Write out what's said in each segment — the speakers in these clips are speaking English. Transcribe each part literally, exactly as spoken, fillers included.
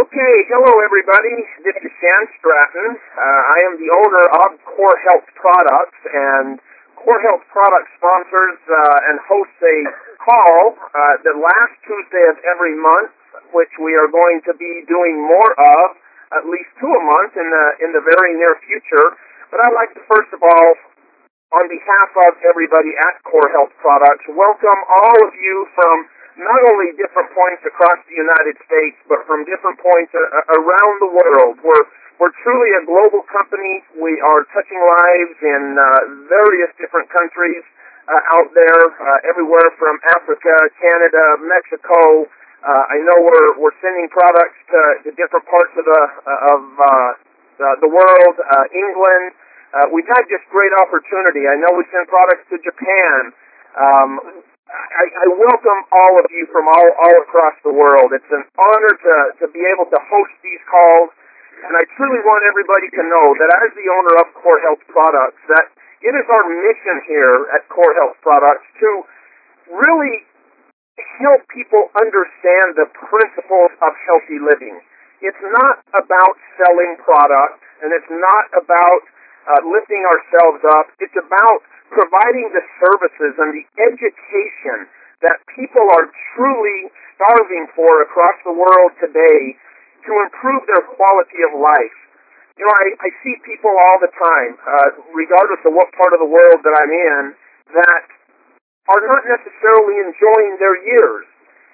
Okay, hello everybody. This is Shan Stratton. Uh, I am the owner of Core Health Products, and Core Health Products sponsors uh, and hosts a call uh, the last Tuesday of every month, which we are going to be doing more of, at least two a month in the in the very near future. But I'd like to first of all, on behalf of everybody at Core Health Products, welcome all of you from not only different points across the United States, but from different points uh, around the world. We're, we're truly a global company. We are touching lives in uh, various different countries uh, out there, uh, everywhere from Africa, Canada, Mexico. Uh, I know we're, we're sending products to, to different parts of the, uh, of, uh, the, the world, uh, England. Uh, we've had just great opportunity. I know we send products to Japan. Um, I, I welcome all of you from all, all across the world. It's an honor to, to be able to host these calls, and I truly want everybody to know that as the owner of Core Health Products, that it is our mission here at Core Health Products to really help people understand the principles of healthy living. It's not about selling products, and it's not about uh, lifting ourselves up. It's about providing the services and the education that people are truly starving for across the world today to improve their quality of life. You know, I, I see people all the time, uh, regardless of what part of the world that I'm in, that are not necessarily enjoying their years.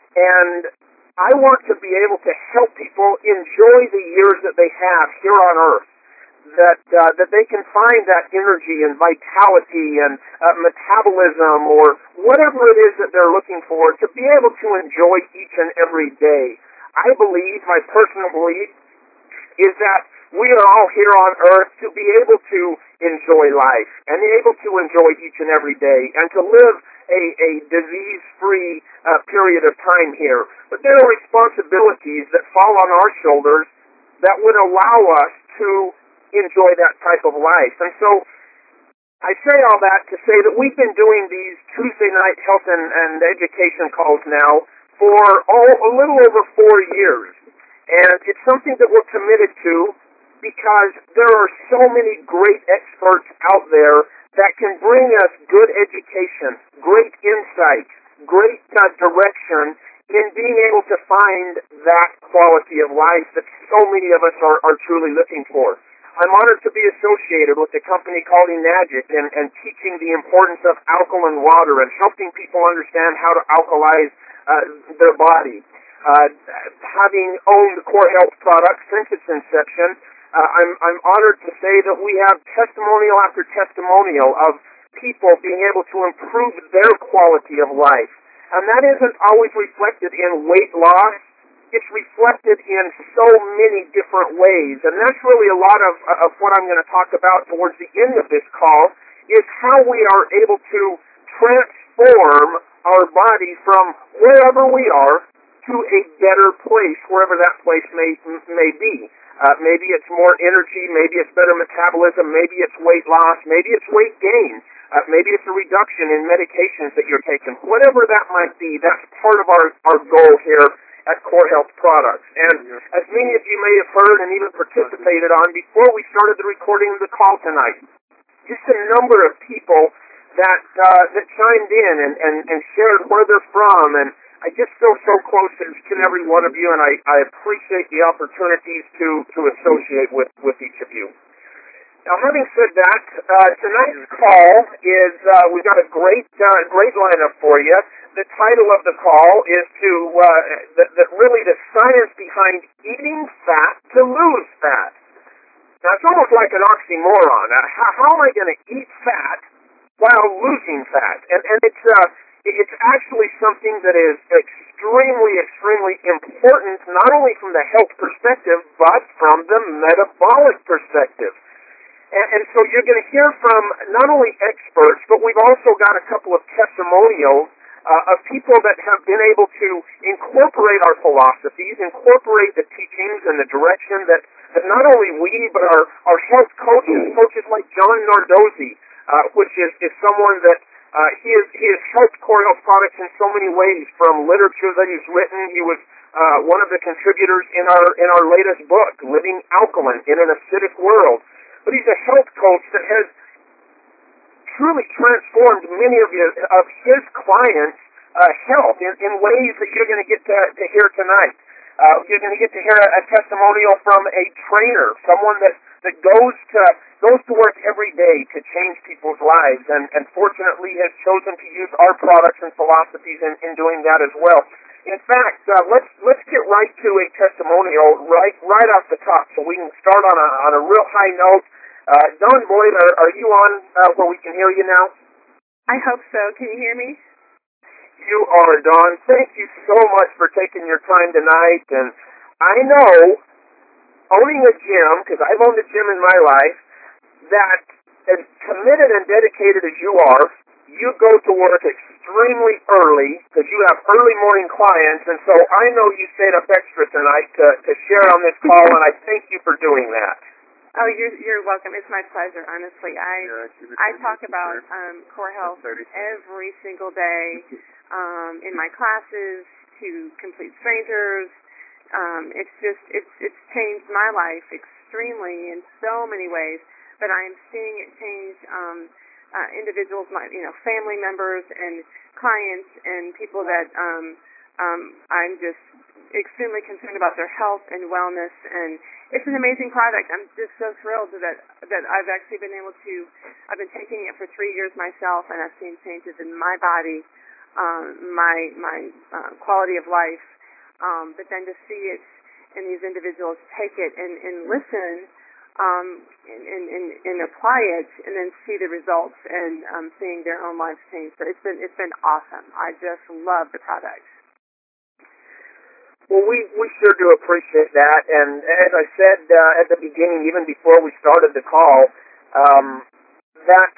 And I want to be able to help people enjoy the years that they have here on earth. That uh, that they can find that energy and vitality and uh, metabolism or whatever it is that they're looking for to be able to enjoy each and every day. I believe, my personal belief, is that we are all here on earth to be able to enjoy life and able to enjoy each and every day and to live a, a disease-free uh, period of time here. But there are responsibilities that fall on our shoulders that would allow us to enjoy that type of life. And so I say all that to say that we've been doing these Tuesday night health and, and education calls now for all, a little over four years. And it's something that we're committed to because there are so many great experts out there that can bring us good education, great insight, great uh, direction in being able to find that quality of life that so many of us are, are truly looking for. I'm honored to be associated with a company called Enagic and, and teaching the importance of alkaline water and helping people understand how to alkalize uh, their body. Uh, having owned Core Health Products since its inception, uh, I'm, I'm honored to say that we have testimonial after testimonial of people being able to improve their quality of life. And that isn't always reflected in weight loss. It's reflected in so many different ways, and that's really a lot of, of what I'm going to talk about towards the end of this call, is how we are able to transform our body from wherever we are to a better place, wherever that place may may be. Uh, maybe it's more energy, maybe it's better metabolism, maybe it's weight loss, maybe it's weight gain, uh, maybe it's a reduction in medications that you're taking. Whatever that might be, that's part of our, our goal here at Core Health Products. And as many of you may have heard and even participated on before we started the recording of the call tonight, just a number of people that uh, that chimed in and, and, and shared where they're from, and I just feel so close to each and every one of you, and I, I appreciate the opportunities to, to associate with, with each of you. Now, having said that, uh, tonight's call is, uh, we've got a great, uh, great lineup for you. The title of the call is to, uh, that, that really the science behind eating fat to lose fat. Now, it's almost like an oxymoron. Uh, how, how am I going to eat fat while losing fat? And, and it's, uh, it's actually something that is extremely, extremely important, not only from the health perspective, but from the metabolic perspective. And, and so you're going to hear from not only experts, but we've also got a couple of testimonials uh, of people that have been able to incorporate our philosophies, incorporate the teachings and the direction that, that not only we, but our, our health coaches, coaches like John Nardozzi, uh, which is, is someone that Uh, he, has, he has helped Core Health Products in so many ways, from literature that he's written. He was uh, one of the contributors in our in our latest book, Living Alkaline in an Acidic World. But he's a health coach that has truly transformed many of his, of his clients' uh, health in, in ways that you're going to get to, to hear tonight. Uh, you're going to get to hear a, a testimonial from a trainer, someone that, that goes to goes to work every day to change people's lives, and, and fortunately has chosen to use our products and philosophies in, in doing that as well. In fact, uh, let's let's get right to a testimonial right right off the top, so we can start on a on a real high note. Uh, Dawn Boyd, are, are you on uh, where we can hear you now? I hope so. Can you hear me? You are, Dawn. Thank you so much for taking your time tonight. And I know, owning a gym, because I've owned a gym in my life, that as committed and dedicated as you are, you go to work extremely early because you have early morning clients. And so I know you stayed up extra tonight to, to share on this call, and I thank you for doing that. Oh, you're you're welcome. It's my pleasure. Honestly, I I talk about um, Core Health every single day um, in my classes to complete strangers. Um, it's just it's it's changed my life extremely in so many ways. But I am seeing it change um, uh, individuals, my you know family members and clients and people that um, um, I'm just extremely concerned about their health and wellness, and it's an amazing product. I'm just so thrilled that that I've actually been able to. I've been taking it for three years myself, and I've seen changes in my body, um, my my uh, quality of life. Um, but then to see it in these individuals take it and, and listen um, and, and, and, and apply it, and then see the results and um, seeing their own lives change. So it's been it's been awesome. I just love the product. Well, we, we sure do appreciate that, and as I said uh, at the beginning, even before we started the call, um, that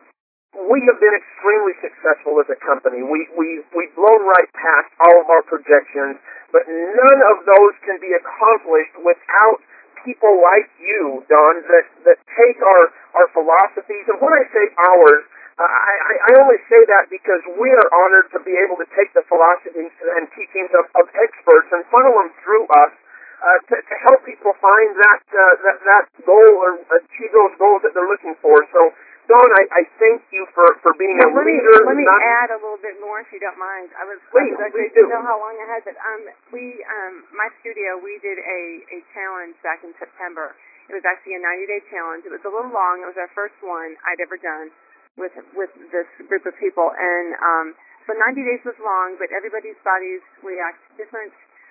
we have been extremely successful as a company. We, we, we've blown right past all of our projections, but none of those can be accomplished without people like you, Dawn, that, that take our, our philosophies, and when I say ours, Uh, I, I only say that because we are honored to be able to take the philosophies and teachings of, of experts and funnel them through us uh, to, to help people find that, uh, that that goal or achieve those goals that they're looking for. So, Dawn, I, I thank you for, for being now, a let leader. Me, let me not... add a little bit more, if you don't mind. I was, please, I was please do. do. know how long I had, but um, we, um, my studio, we did a, a challenge back in September. It was actually a ninety-day challenge. It was a little long. It was our first one I'd ever done with with this group of people, and um, so ninety days was long, but everybody's bodies react different.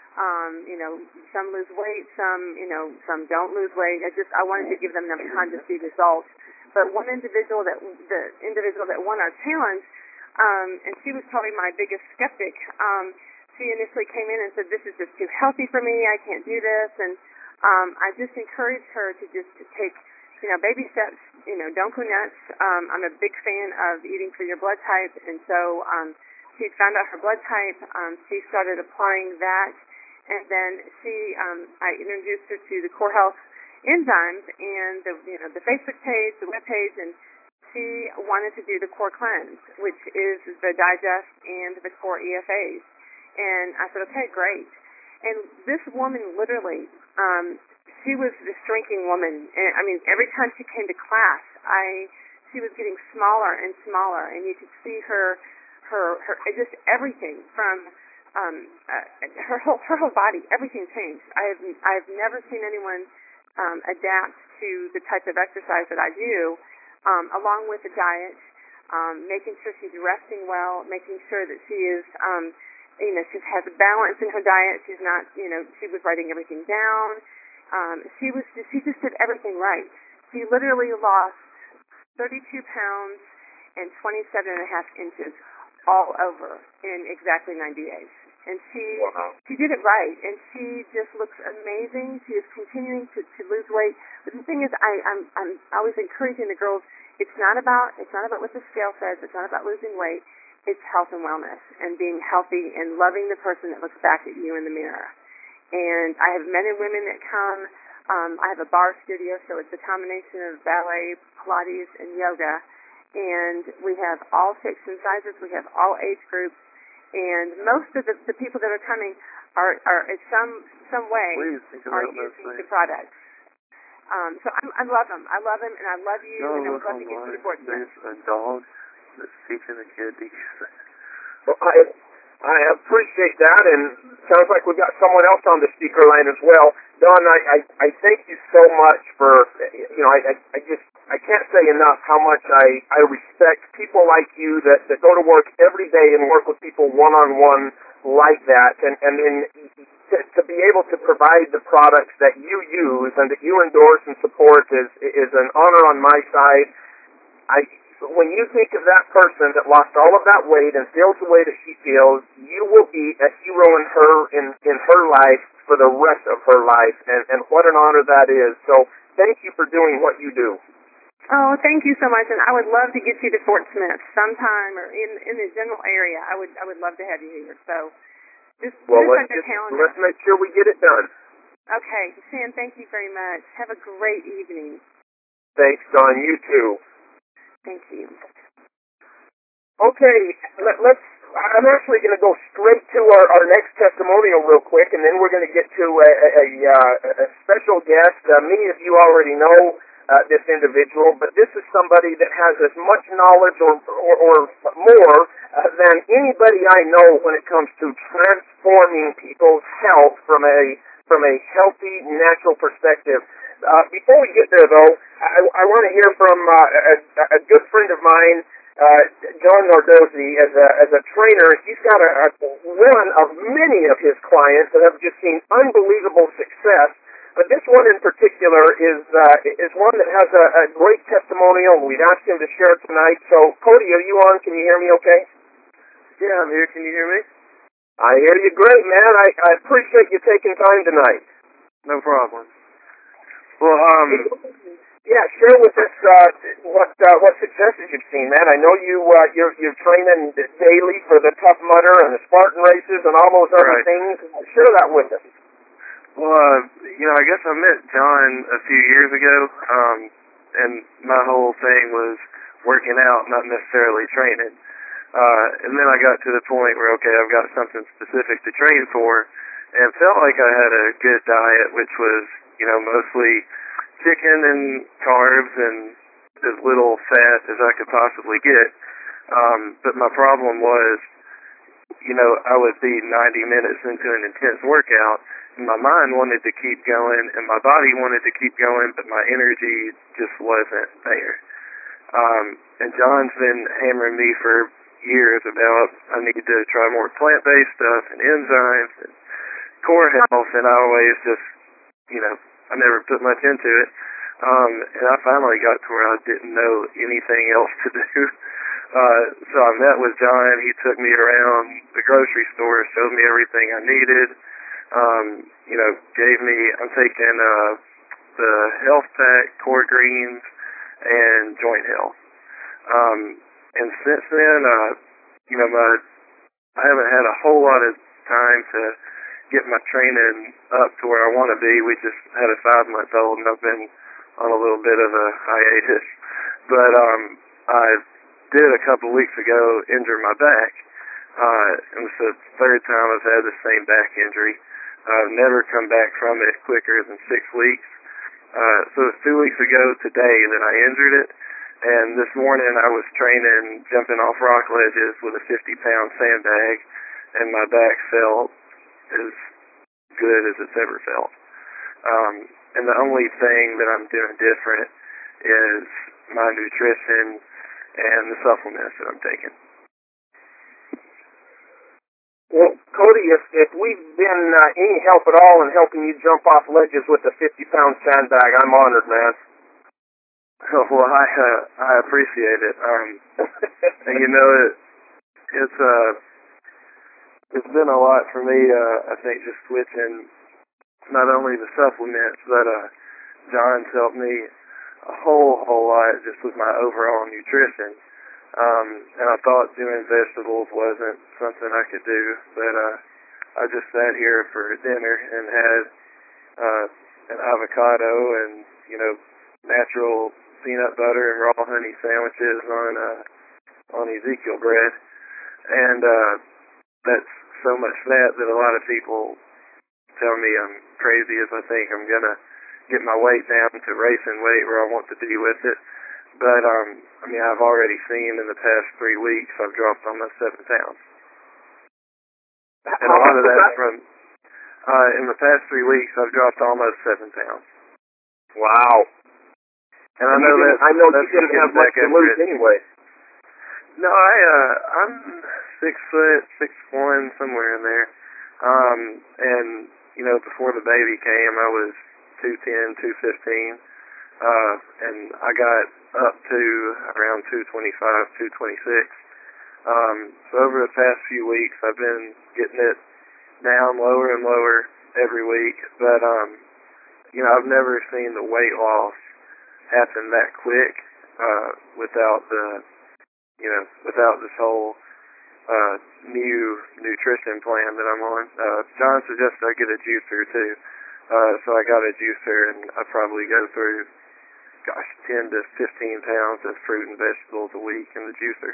Um, you know, some lose weight, some you know, some don't lose weight. I just I wanted to give them enough time to see results. But one individual that the individual that won our challenge, um, and she was probably my biggest skeptic. Um, she initially came in and said, "This is just too healthy for me. I can't do this," and um, I just encouraged her to just to take. You know, baby steps, you know, don't go nuts. Um, I'm a big fan of eating for your blood type, and so um, she found out her blood type. Um, she started applying that, and then she, um, I introduced her to the Core Health enzymes and the, you know, the Facebook page, the web page, and she wanted to do the Core Cleanse, which is the Digest and the Core E F As. And I said, okay, great. And this woman literally, um, she was this shrinking woman. And, I mean, every time she came to class, I she was getting smaller and smaller, and you could see her, her, her just everything from um, uh, her whole her whole body. Everything changed. I have I've never seen anyone um, adapt to the type of exercise that I do, um, along with the diet, um, making sure she's resting well, making sure that she is. Um, you know, she has a balance in her diet. She's not, you know, she was writing everything down. Um, she was just, she just did everything right. She literally lost thirty-two pounds and twenty-seven and a half inches all over in exactly ninety days. And she wow. she did it right, and she just looks amazing. She is continuing to, to lose weight. But the thing is, I, I'm I'm always encouraging the girls. It's not about it's not about what the scale says. It's not about losing weight. It's health and wellness and being healthy and loving the person that looks back at you in the mirror. And I have men and women that come. Um, I have a bar studio, so it's a combination of ballet, Pilates, and yoga. and we have all shapes and sizes. We have all age groups, and most of the, the people that are coming are, are in some some way are using the products. Um, so I'm, I love them. I love them, and I love you, no, and I would love to get you to Fort Smith. There's a dog that's teaching a kid to use it. Well, I I appreciate that, and sounds like we've got someone else on the speaker line as well. Don, I, I, I thank you so much for, you know, I, I, I just, I can't say enough how much I, I respect people like you that, that go to work every day and work with people one-on-one like that, and, and then to, to be able to provide the products that you use and that you endorse and support is, is an honor on my side. I, when you think of that person that lost all of that weight and feels the way that she feels, you will be a hero in her in, in her life for the rest of her life, and, and what an honor that is. So thank you for doing what you do. Oh, thank you so much, and I would love to get you to Fort Smith sometime, or in in the general area. I would I would love to have you here. So just well, put let's, it on your calendar. Let's make sure we get it done. Okay, Shan, thank you very much. Have a great evening. Thanks, Don. You too. Thank you. Okay, let, let's. I'm actually going to go straight to our, our next testimonial real quick, and then we're going to get to a, a, a, uh, a special guest. Uh, many of you already know uh, this individual, but this is somebody that has as much knowledge or, or, or more uh, than anybody I know when it comes to transforming people's health from a from a healthy, natural perspective. Uh, before we get there, though, I, I want to hear from uh, a, a good friend of mine, uh, John Nardozzi, as a, as a trainer. He's got a, a one of many of his clients that have just seen unbelievable success. But this one in particular is uh, is one that has a, a great testimonial. We'd asked him to share it tonight. So, Cody, are you on? Can you hear me okay? Yeah, I'm here. Can you hear me? I hear you great, man. I, I appreciate you taking time tonight. No problem. Well, um, yeah, share with us uh, what uh, what successes you've seen, man. I know you uh, you're you're training daily for the Tough Mudder and the Spartan races and all those other right. things. Share that with us. Well, uh, you know, I guess I met John a few years ago, um, and my whole thing was working out, not necessarily training. Uh, and then I got to the point where, okay, I've got something specific to train for, and felt like I had a good diet, which was, you know, mostly chicken and carbs and as little fat as I could possibly get. Um, but my problem was, you know, I would be ninety minutes into an intense workout, and my mind wanted to keep going, and my body wanted to keep going, but my energy just wasn't there. Um, and John's been hammering me for years about I need to try more plant-based stuff and enzymes and core health, and I always just, you know, I never put much into it. Um, and I finally got to where I didn't know anything else to do. Uh, so I met with John. He took me around the grocery store, showed me everything I needed. Um, you know, gave me, I'm taking uh, the Health Pack, Core Greens, and Joint Health. Um, and since then, uh, you know, my I haven't had a whole lot of time to get my training up to where I want to be. We just had a five-month-old, and I've been on a little bit of a hiatus. But um, I did a couple weeks ago injure my back, uh, and it's the third time I've had the same back injury. I've never come back from it quicker than six weeks. Uh, so it was two weeks ago today that I injured it. And this morning I was training, jumping off rock ledges with a fifty-pound sandbag, and my back felt as good as it's ever felt. Um, and the only thing that I'm doing different is my nutrition and the supplements that I'm taking. Well, Cody, if, if we've been uh, any help at all in helping you jump off ledges with a fifty-pound sandbag, I'm honored, man. Well, I uh, I appreciate it. Um, and you know, it it's uh it's been a lot for me. Uh, I think just switching not only the supplements, but uh, John's helped me a whole whole lot just with my overall nutrition. Um, and I thought doing vegetables wasn't something I could do, but uh, I just sat here for dinner and had uh, an avocado and you know natural peanut butter and raw honey sandwiches on uh, on Ezekiel bread, and uh, that's so much fat that a lot of people tell me I'm crazy if I think I'm gonna get my weight down to racing weight where I want to be with it. But um, I mean, I've already seen in the past three weeks I've dropped almost seven pounds, and a lot of that's from uh, in the past three weeks I've dropped almost seven pounds. Wow. And I know that I know you that's didn't have much to lose anyway. No, I uh, I'm six foot, six one, somewhere in there. Um, and you know, before the baby came, I was two ten, two fifteen, uh, and I got up to around two twenty-five, two twenty-six. Um, so over the past few weeks, I've been getting it down lower and lower every week. But um, you know, I've never seen the weight loss happen that quick uh, without the, you know, without this whole uh, new nutrition plan that I'm on. Uh, John suggested I get a juicer too, uh, so I got a juicer, and I probably go through, gosh, ten to fifteen pounds of fruit and vegetables a week in the juicer.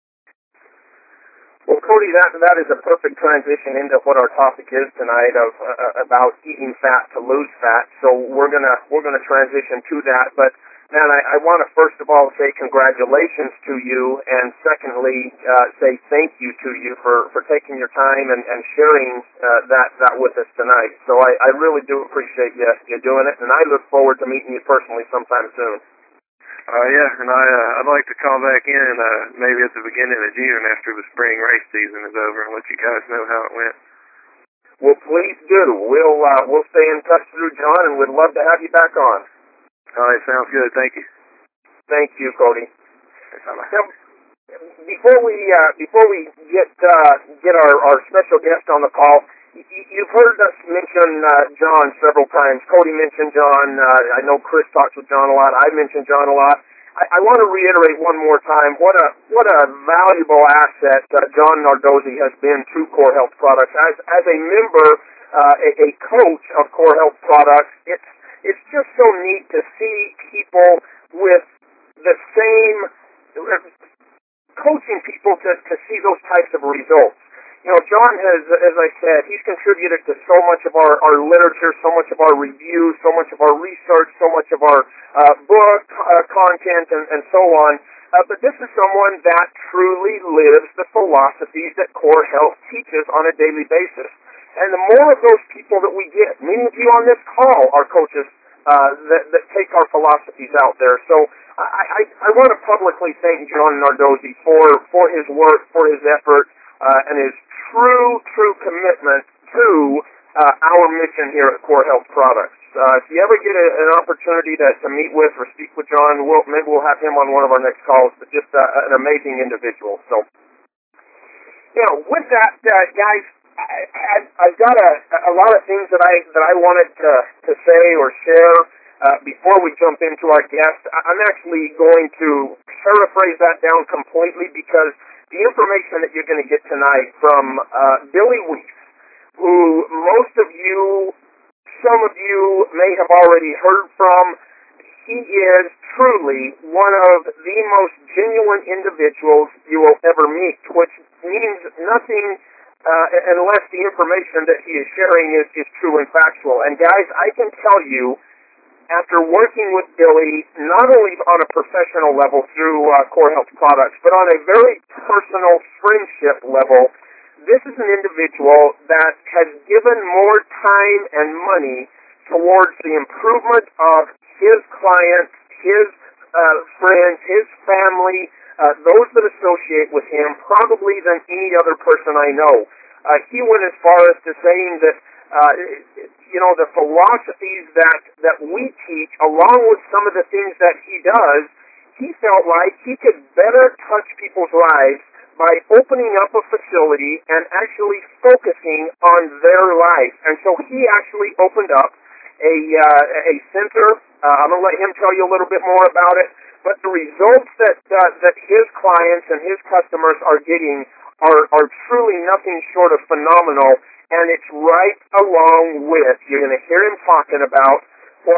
Well, Cody, that that is a perfect transition into what our topic is tonight of uh, about eating fat to lose fat. So we're gonna we're gonna transition to that. But man, I, I want to first of all say congratulations to you, and secondly uh, say thank you to you for, for taking your time and, and sharing uh, that that with us tonight. So I, I really do appreciate you you doing it, and I look forward to meeting you personally sometime soon. Uh, yeah, and I, uh, I'd like to call back in uh, maybe at the beginning of June after the spring race season is over and let you guys know how it went. Well, please do. We'll uh, we'll stay in touch through John, and we'd love to have you back on. All right, sounds good. Thank you. Thank you, Cody. Bye-bye. Now, before we uh, before we get uh, get our, our special guest on the call, y- you've heard us mention uh, John several times. Cody mentioned John. Uh, I know Chris talks with John a lot. I mentioned John a lot. I, I want to reiterate one more time what a what a valuable asset uh, John Nardozzi has been to Core Health Products. As as a member, uh, a, a coach of Core Health Products, it's it's just so neat to see people with the same coaching people to, to see those types of results. You know, John has, as I said, he's contributed to so much of our, our literature, so much of our reviews, so much of our research, so much of our uh, book uh, content, and, and so on. Uh, but this is someone that truly lives the philosophies that Core Health teaches on a daily basis. And the more of those people that we get, many of you on this call are coaches uh, that, that take our philosophies out there. So I, I, I want to publicly thank John Nardozzi for, for his work, for his effort, uh, and his true, true commitment to uh, our mission here at Core Health Products. Uh, if you ever get a, an opportunity to, to meet with or speak with John, we'll, maybe we'll have him on one of our next calls, but just uh, an amazing individual. So, you know, with that, uh, guys, I, I, I've got a, a lot of things that I that I wanted to, to say or share uh, before we jump into our guest. I'm actually going to paraphrase that down completely because the information that you're going to get tonight from uh, Billy Weeks, who most of you, some of you may have already heard from, he is truly one of the most genuine individuals you will ever meet, which means nothing Uh, unless the information that he is sharing is, is true and factual. And guys, I can tell you, after working with Billy, not only on a professional level through uh, Core Health Products, but on a very personal friendship level, this is an individual that has given more time and money towards the improvement of his clients, his uh, friends, his family, Uh, those that associate with him, probably than any other person I know. Uh, he went as far as to saying that, uh, you know, the philosophies that, that we teach, along with some of the things that he does, he felt like he could better touch people's lives by opening up a facility and actually focusing on their life. And so he actually opened up a, uh, a center. Uh, I'm going to let him tell you a little bit more about it. But the results that uh, that his clients and his customers are getting are, are truly nothing short of phenomenal, and it's right along with, you're going to hear him talking about what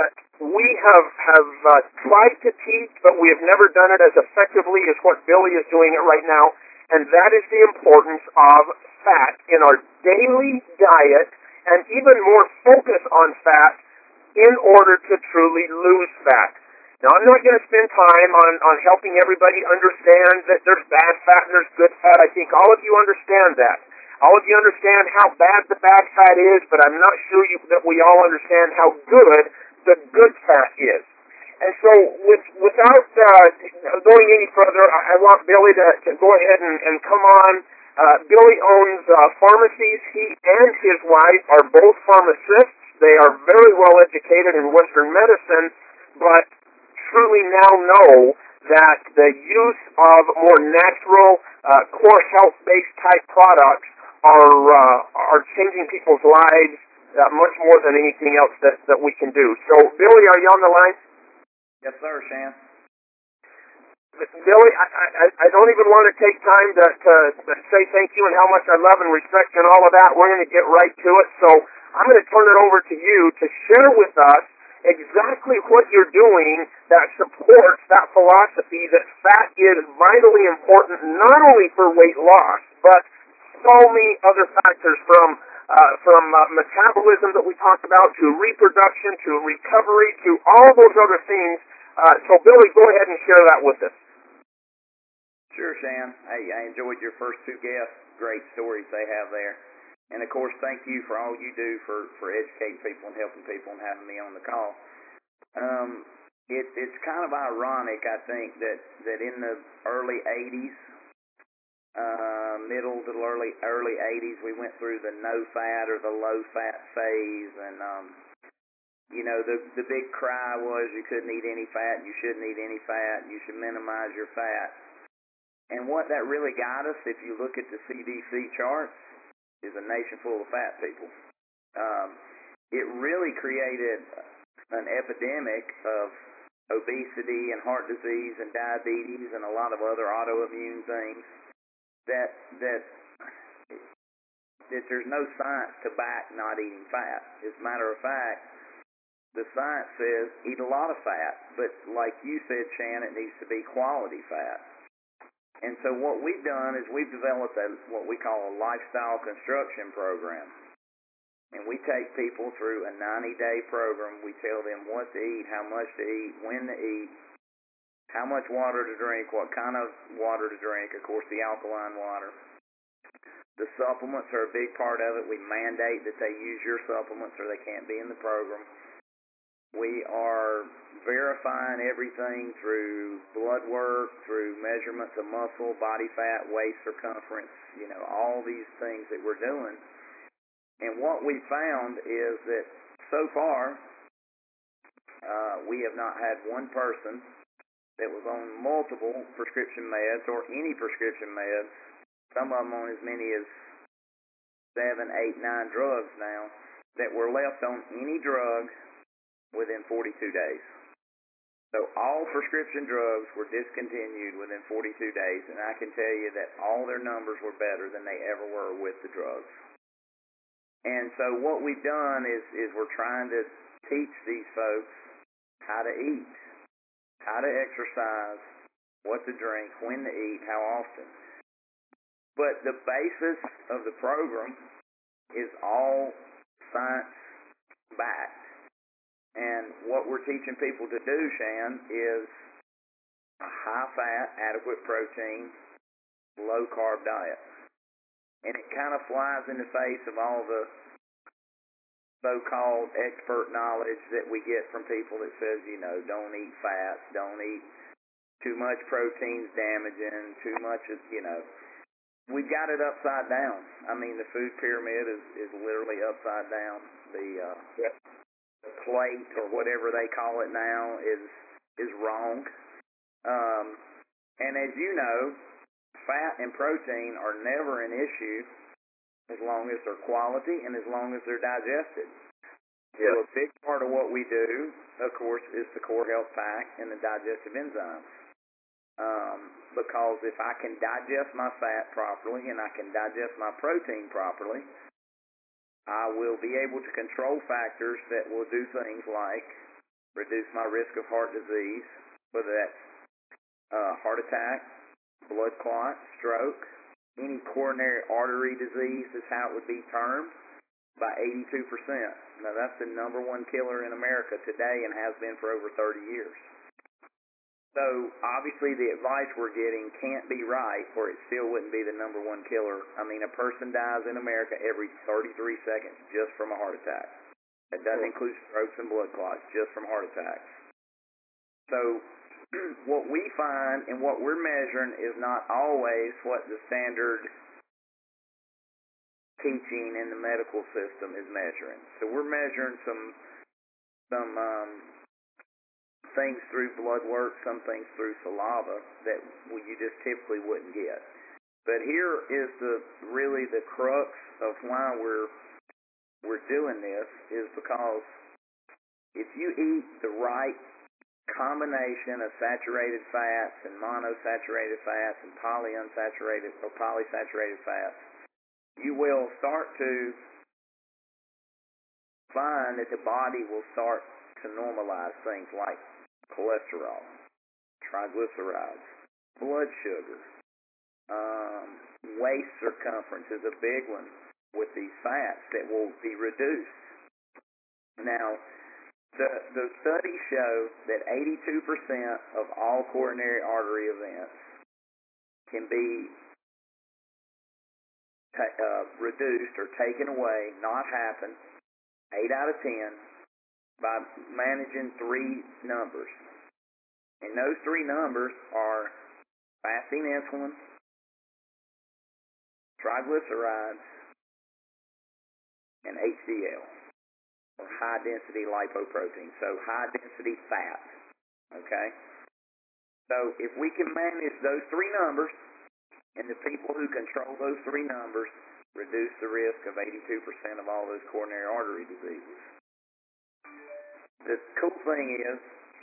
we have have uh, tried to teach, but we have never done it as effectively as what Billy is doing it right now, and that is the importance of fat in our daily diet, and even more focus on fat in order to truly lose fat. Now, I'm not going to spend time on, on helping everybody understand that there's bad fat and there's good fat. I think all of you understand that. All of you understand how bad the bad fat is, but I'm not sure you, that we all understand how good the good fat is. And so, with, without uh, going any further, I, I want Billy to, to go ahead and, and come on. Uh, Billy owns uh, pharmacies. He and his wife are both pharmacists. They are very well educated in Western medicine, but truly now know that the use of more natural, uh, core health-based type products are uh, are changing people's lives uh, much more than anything else that, that we can do. So, Billy, are you on the line? Yes, sir, Shan. Billy, I, I, I don't even want to take time to, to, to say thank you and how much I love and respect and all of that. We're going to get right to it. So I'm going to turn it over to you to share with us exactly what you're doing that supports that philosophy that fat is vitally important not only for weight loss, but so many other factors from uh, from uh, metabolism that we talked about to reproduction to recovery to all those other things. Uh, so, Billy, go ahead and share that with us. Sure, Shan. Hey, I enjoyed your first two guests. Great stories they have there. And, of course, thank you for all you do for, for educating people and helping people and having me on the call. Um, it, it's kind of ironic, I think, that, that in the early eighties, uh, middle to early early eighties, we went through the no-fat or the low-fat phase. And, um, you know, the, the big cry was you couldn't eat any fat, you shouldn't eat any fat, you should minimize your fat. And what that really got us, if you look at the C D C charts, is a nation full of fat people. Um, it really created an epidemic of obesity and heart disease and diabetes and a lot of other autoimmune things that that that there's no science to back not eating fat. As a matter of fact, the science says eat a lot of fat, but like you said, Shan, it needs to be quality fat. And so what we've done is we've developed a, what we call a lifestyle construction program. And we take people through a ninety-day program. We tell them what to eat, how much to eat, when to eat, how much water to drink, what kind of water to drink, of course, the alkaline water. The supplements are a big part of it. We mandate that they use your supplements or they can't be in the program. We are verifying everything through blood work, through measurements of muscle, body fat, waist circumference, you know, all these things that we're doing. And what we found is that so far, uh, we have not had one person that was on multiple prescription meds or any prescription meds, some of them on as many as seven, eight, nine drugs now, that were left on any drug within forty-two days. So all prescription drugs were discontinued within forty-two days, and I can tell you that all their numbers were better than they ever were with the drugs. And so what we've done is, is we're trying to teach these folks how to eat, how to exercise, what to drink, when to eat, how often. But the basis of the program is all science-backed. And what we're teaching people to do, Shan, is a high-fat, adequate protein, low-carb diet. And it kind of flies in the face of all the so-called expert knowledge that we get from people that says, you know, don't eat fats, don't eat too much protein's damaging, too much is, you know. We've got it upside down. I mean, the food pyramid is, is literally upside down. The, uh, Yep. the plate, or whatever they call it now, is is wrong. Um, and as you know, fat and protein are never an issue as long as they're quality and as long as they're digested. Yep. So a big part of what we do, of course, is the Core Health Pack and the digestive enzymes. Um, because if I can digest my fat properly and I can digest my protein properly, I will be able to control factors that will do things like reduce my risk of heart disease, whether that's uh, heart attack, blood clot, stroke, any coronary artery disease is how it would be termed, by eighty-two percent. Now that's the number one killer in America today and has been for over thirty years. So obviously the advice we're getting can't be right, or it still wouldn't be the number one killer. I mean, a person dies in America every thirty-three seconds just from a heart attack. That doesn't include strokes and blood clots, just from heart attacks. So what we find and what we're measuring is not always what the standard teaching in the medical system is measuring. So we're measuring some some um, things through blood work, some things through saliva that well, you just typically wouldn't get. But here is the really the crux of why we're we're doing this is because if you eat the right combination of saturated fats and monosaturated fats and polyunsaturated or polysaturated fats, you will start to find that the body will start to normalize things like cholesterol, triglycerides, blood sugar, um, waist circumference is a big one with these fats that will be reduced. Now, the, the studies show that eighty-two percent of all coronary artery events can be ta- uh, reduced or taken away, not happen, eight out of ten, by managing three numbers. And those three numbers are fasting insulin, triglycerides, and H D L, or high-density lipoprotein, so high-density fat, okay? So if we can manage those three numbers, and the people who control those three numbers reduce the risk of eighty-two percent of all those coronary artery diseases. The cool thing is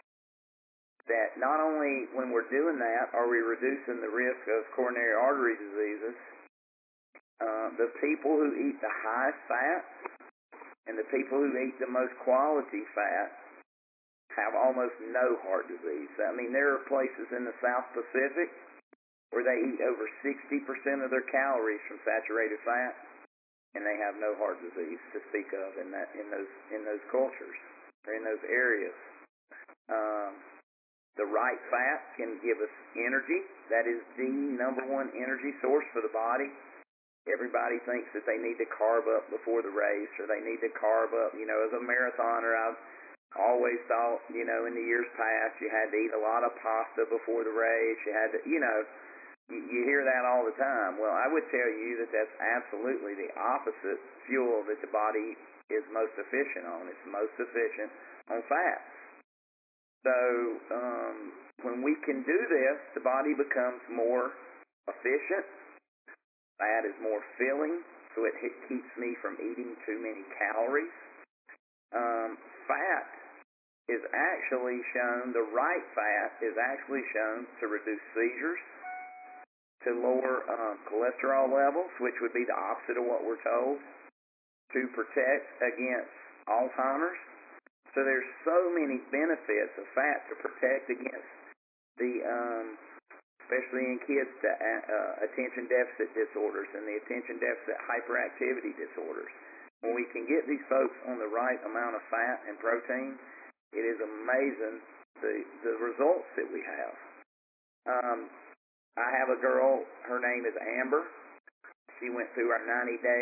that not only when we're doing that are we reducing the risk of coronary artery diseases, uh, the people who eat the highest fat and the people who eat the most quality fat have almost no heart disease. I mean, there are places in the South Pacific where they eat over sixty percent of their calories from saturated fat, and they have no heart disease to speak of in that in those in those cultures or in those areas. Um, the right fat can give us energy. That is the number one energy source for the body. Everybody thinks that they need to carb up before the race, or they need to carb up. You know, as a marathoner, I've always thought, you know, in the years past, you had to eat a lot of pasta before the race. You had to, you know, you, you hear that all the time. Well, I would tell you that that's absolutely the opposite fuel that the body is most efficient on. It's most efficient on fats. So um, when we can do this, the body becomes more efficient. Fat is more filling, so it, it keeps me from eating too many calories. Um, fat is actually shown, the right fat is actually shown to reduce seizures, to lower um, cholesterol levels, which would be the opposite of what we're told, to protect against Alzheimer's. So there's so many benefits of fat to protect against the, um, especially in kids, the uh, attention deficit disorders and the attention deficit hyperactivity disorders. When we can get these folks on the right amount of fat and protein, it is amazing the the results that we have. Um, I have a girl, her name is Amber. She went through our ninety-day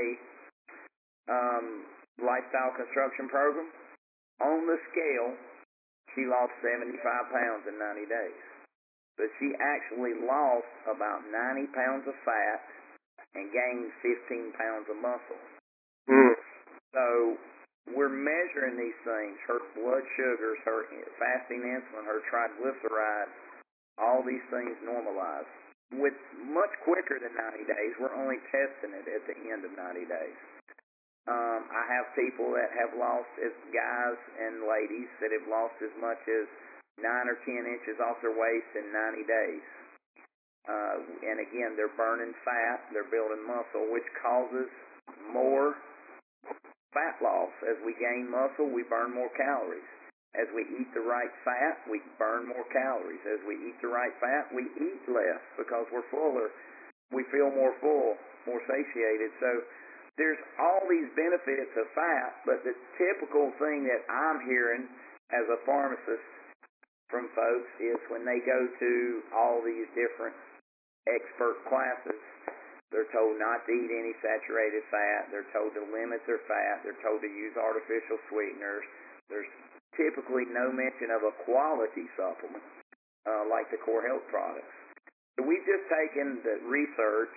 um, lifestyle construction program. On the scale, she lost seventy-five pounds in ninety days. But she actually lost about ninety pounds of fat and gained fifteen pounds of muscle. Mm. So we're measuring these things, her blood sugars, her fasting insulin, her triglycerides, all these things normalize. With much quicker than ninety days, we're only testing it at the end of ninety days. Um, I have people that have lost, as guys and ladies, that have lost as much as nine or ten inches off their waist in ninety days. Uh, and again, they're burning fat, they're building muscle, which causes more fat loss. As we gain muscle, we burn more calories. As we eat the right fat, we burn more calories. As we eat the right fat, we eat less because we're fuller. We feel more full, more satiated. So there's all these benefits of fat, but the typical thing that I'm hearing as a pharmacist from folks is when they go to all these different expert classes, they're told not to eat any saturated fat. They're told to limit their fat. They're told to use artificial sweeteners. There's typically no mention of a quality supplement uh, like the Core Health products. So we've just taken the research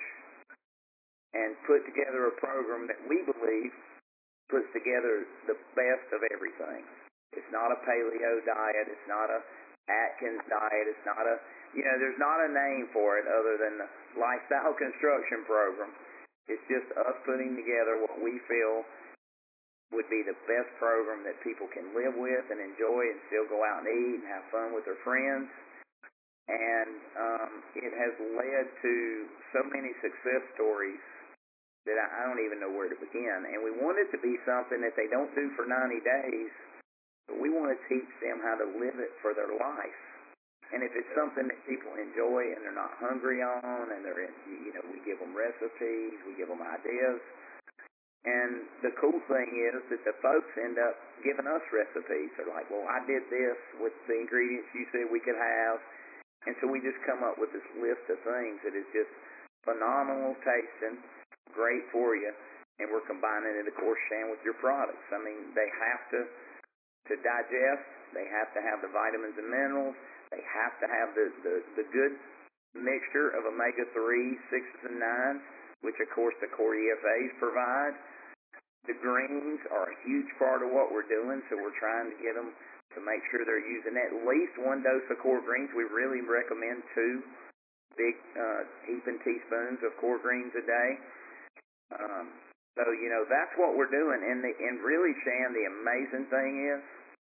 and put together a program that we believe puts together the best of everything. It's not a paleo diet. It's not a Atkins diet. It's not a, you know, there's not a name for it other than the lifestyle construction program. It's just us putting together what we feel would be the best program that people can live with and enjoy and still go out and eat and have fun with their friends. And um, it has led to so many success stories that I, I don't even know where to begin. And we want it to be something that they don't do for ninety days, but we want to teach them how to live it for their life. And if it's something that people enjoy and they're not hungry on, and they're in, you know, we give them recipes, we give them ideas. And the cool thing is that the folks end up giving us recipes. They're like, well, I did this with the ingredients you said we could have. And so we just come up with this list of things that is just phenomenal tasting, great for you, and we're combining it, of course, Shan, with your products. I mean, they have to, to digest, they have to have the vitamins and minerals, they have to have the, the, the good mixture of omega three, sixes, and nines, which, of course, the Core E F As provide. The greens are a huge part of what we're doing, so we're trying to get them to make sure they're using at least one dose of Core Greens. We really recommend two big uh, heaping teaspoons of Core Greens a day. Um, so, you know, that's what we're doing. And, the, and really, Shan, the amazing thing is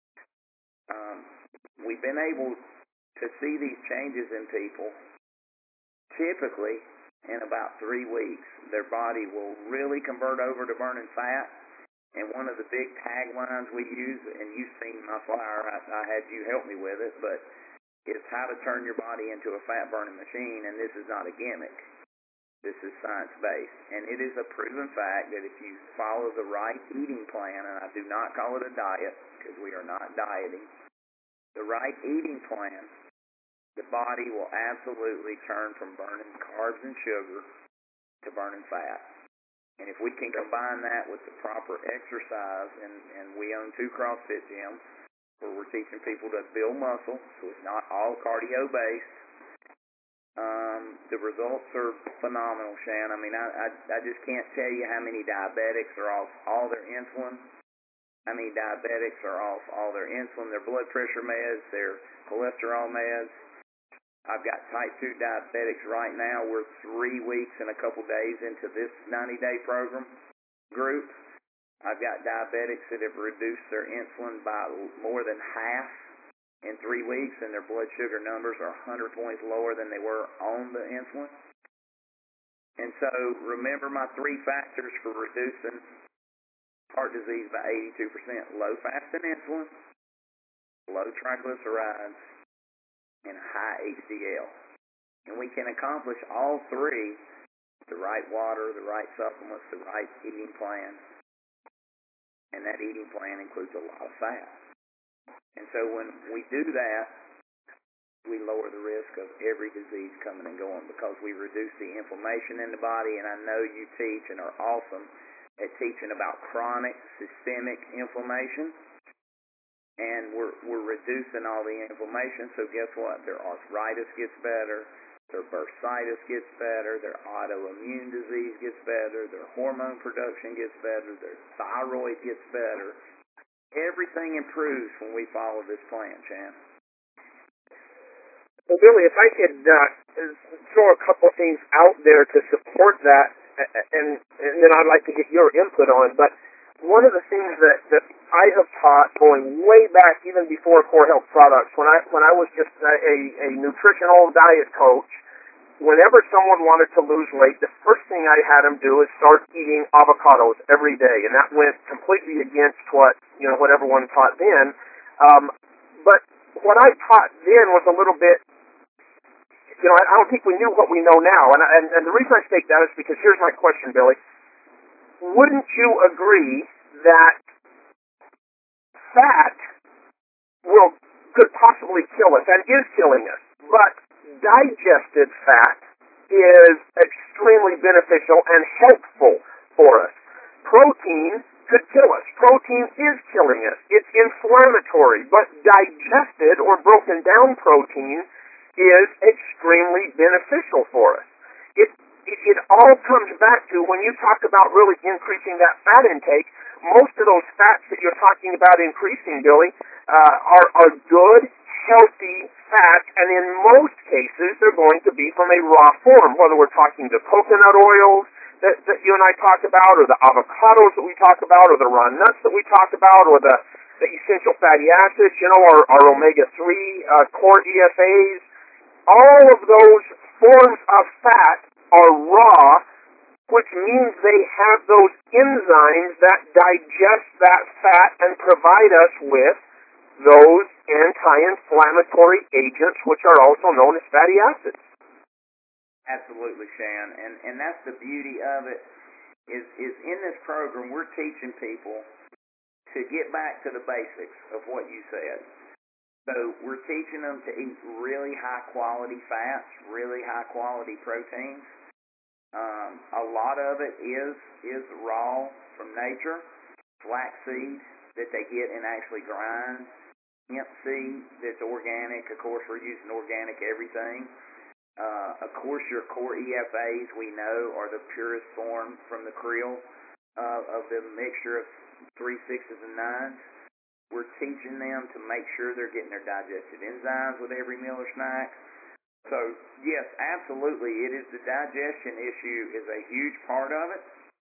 um, we've been able to see these changes in people typically in about three weeks. Their body will really convert over to burning fat. And one of the big taglines we use, and you've seen my flyer, I, I had you help me with it, but it's how to turn your body into a fat-burning machine, and this is not a gimmick. This is science-based. And it is a proven fact that if you follow the right eating plan, and I do not call it a diet, because we are not dieting, the right eating plan, the body will absolutely turn from burning carbs and sugar to burning fat. And if we can combine that with the proper exercise, and, and we own two CrossFit gyms where we're teaching people to build muscle, so it's not all cardio-based, um, the results are phenomenal, Shan. I mean, I, I, I just can't tell you how many diabetics are off all their insulin. How many diabetics are off all their insulin, their blood pressure meds, their cholesterol meds. I've got type two diabetics right now. We're three weeks and a couple days into this ninety-day program group. I've got diabetics that have reduced their insulin by more than half in three weeks, and their blood sugar numbers are one hundred points lower than they were on the insulin. And so remember my three factors for reducing heart disease by eighty-two percent. Low fasting insulin, low triglycerides, and high H D L. And we can accomplish all three with the right water, the right supplements, the right eating plan. And that eating plan includes a lot of fat. And so when we do that, we lower the risk of every disease coming and going because we reduce the inflammation in the body. And I know you teach and are awesome at teaching about chronic systemic inflammation. And we're we're reducing all the inflammation, so guess what? Their arthritis gets better, their bursitis gets better, their autoimmune disease gets better, their hormone production gets better, their thyroid gets better. Everything improves when we follow this plan, Chan. Well, Billy, if I could uh, throw a couple of things out there to support that, and, and then I'd like to get your input on, but one of the things that, that I have taught going way back, even before Core Health Products, when I when I was just a, a nutritional diet coach, whenever someone wanted to lose weight, the first thing I had them do is start eating avocados every day, and that went completely against what you know what everyone taught then. Um, but what I taught then was a little bit, you know, I, I don't think we knew what we know now. And, and, and the reason I state that is because here's my question, Billy. Wouldn't you agree that fat will could possibly kill us and is killing us, but digested fat is extremely beneficial and helpful for us? Protein could kill us. Protein is killing us. It's inflammatory, but digested or broken down protein is extremely beneficial for us. It, it, it all comes back to when you talk about really increasing that fat intake, most of those fats that you're talking about increasing, Billy, uh, are, are good, healthy fats, and in most cases they're going to be from a raw form, whether we're talking the coconut oils that, that you and I talk about, or the avocados that we talk about, or the raw nuts that we talk about, or the, the essential fatty acids, you know, our, our omega three uh, core E F As. All of those forms of fat are raw, which means they have those enzymes that digest that fat and provide us with those anti-inflammatory agents, which are also known as fatty acids. Absolutely, Shan, and and that's the beauty of it. Is is in this program we're teaching people to get back to the basics of what you said. So we're teaching them to eat really high quality fats, really high quality proteins. Um, a lot of it is is raw from nature, flaxseed that they get and actually grind, hemp seed that's organic. Of course, we're using organic everything. Uh, of course, your core E F As we know are the purest form from the krill uh, of the mixture of three, sixes, and nines. We're teaching them to make sure they're getting their digestive enzymes with every meal or snack. So, yes, absolutely, it is the digestion issue is a huge part of it.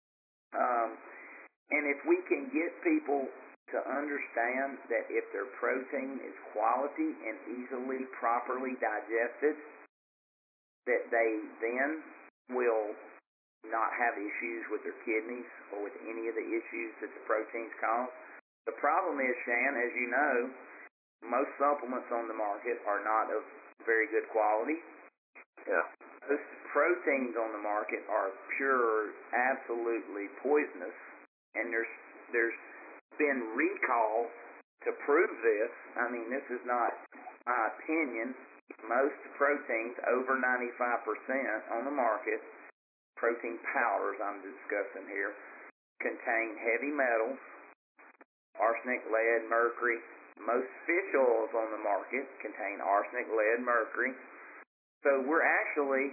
Um, and if we can get people to understand that if their protein is quality and easily, properly digested, that they then will not have issues with their kidneys or with any of the issues that the proteins cause. The problem is, Shan, as you know, most supplements on the market are not of very good quality. Yeah. Most proteins on the market are pure, absolutely poisonous, and there's there's been recalls to prove this. I mean, this is not my opinion. Most proteins, over ninety-five percent on the market, protein powders I'm discussing here, contain heavy metals, arsenic, lead, mercury. Most fish oils on the market contain arsenic, lead, mercury. So we're actually,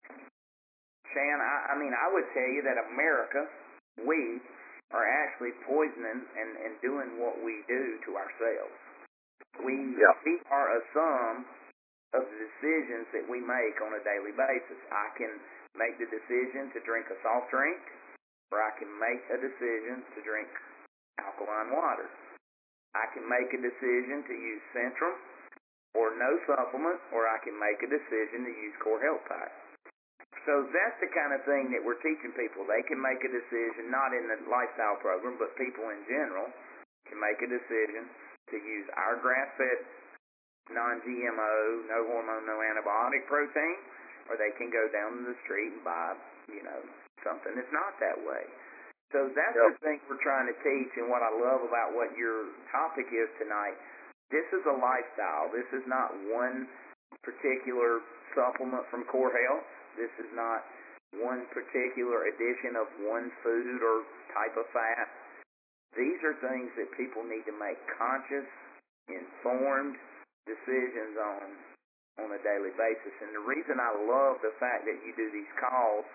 Shan, I, I mean, I would tell you that America, we are actually poisoning and, and doing what we do to ourselves. We, yeah. we are a sum of the decisions that we make on a daily basis. I can make the decision to drink a soft drink, or I can make a decision to drink alkaline water. I can make a decision to use Centrum or no supplement, or I can make a decision to use Core Health Pack. So that's the kind of thing that we're teaching people. They can make a decision, not in the lifestyle program, but people in general can make a decision to use our grass-fed, non-G M O, no hormone, no antibiotic protein, or they can go down to the street and buy, you know, something that's not that way. So that's yep. the thing we're trying to teach, and what I love about what your topic is tonight. This is a lifestyle. This is not one particular supplement from Core Health. This is not one particular addition of one food or type of fat. These are things that people need to make conscious, informed decisions on on a daily basis. And the reason I love the fact that you do these calls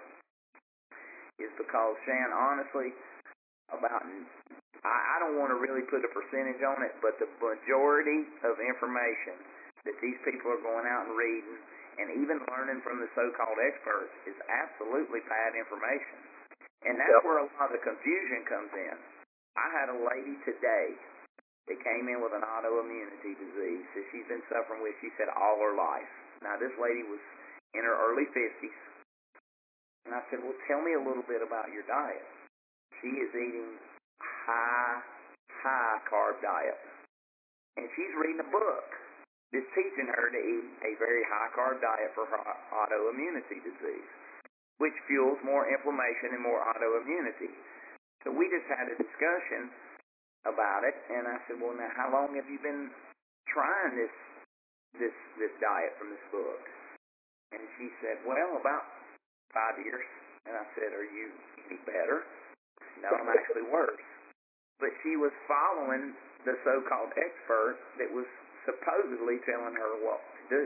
is because, Shan, honestly, about I, I don't want to really put a percentage on it, but the majority of information that these people are going out and reading and even learning from the so-called experts is absolutely bad information. And that's yep. where a lot of the confusion comes in. I had a lady today that came in with an autoimmunity disease that she's been suffering with, she said, all her life. Now, this lady was in her early fifties. And I said, well, tell me a little bit about your diet. She is eating high, high carb diet. and she's reading a book that's teaching her to eat a very high-carb diet for her autoimmunity disease, which fuels more inflammation and more autoimmunity. So we just had a discussion about it, and I said, well, now, how long have you been trying this this this diet from this book? And she said, well, about five years. And I said, are you any better? No, I'm actually worse. But she was following the so-called expert that was supposedly telling her what to do.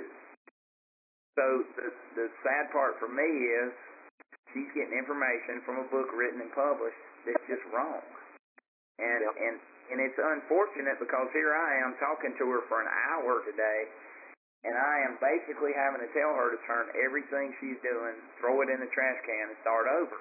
So the, the sad part for me is she's getting information from a book written and published that's just wrong. And, yep. and, and it's unfortunate because here I am talking to her for an hour today, and I am basically having to tell her to turn everything she's doing, throw it in the trash can, and start over.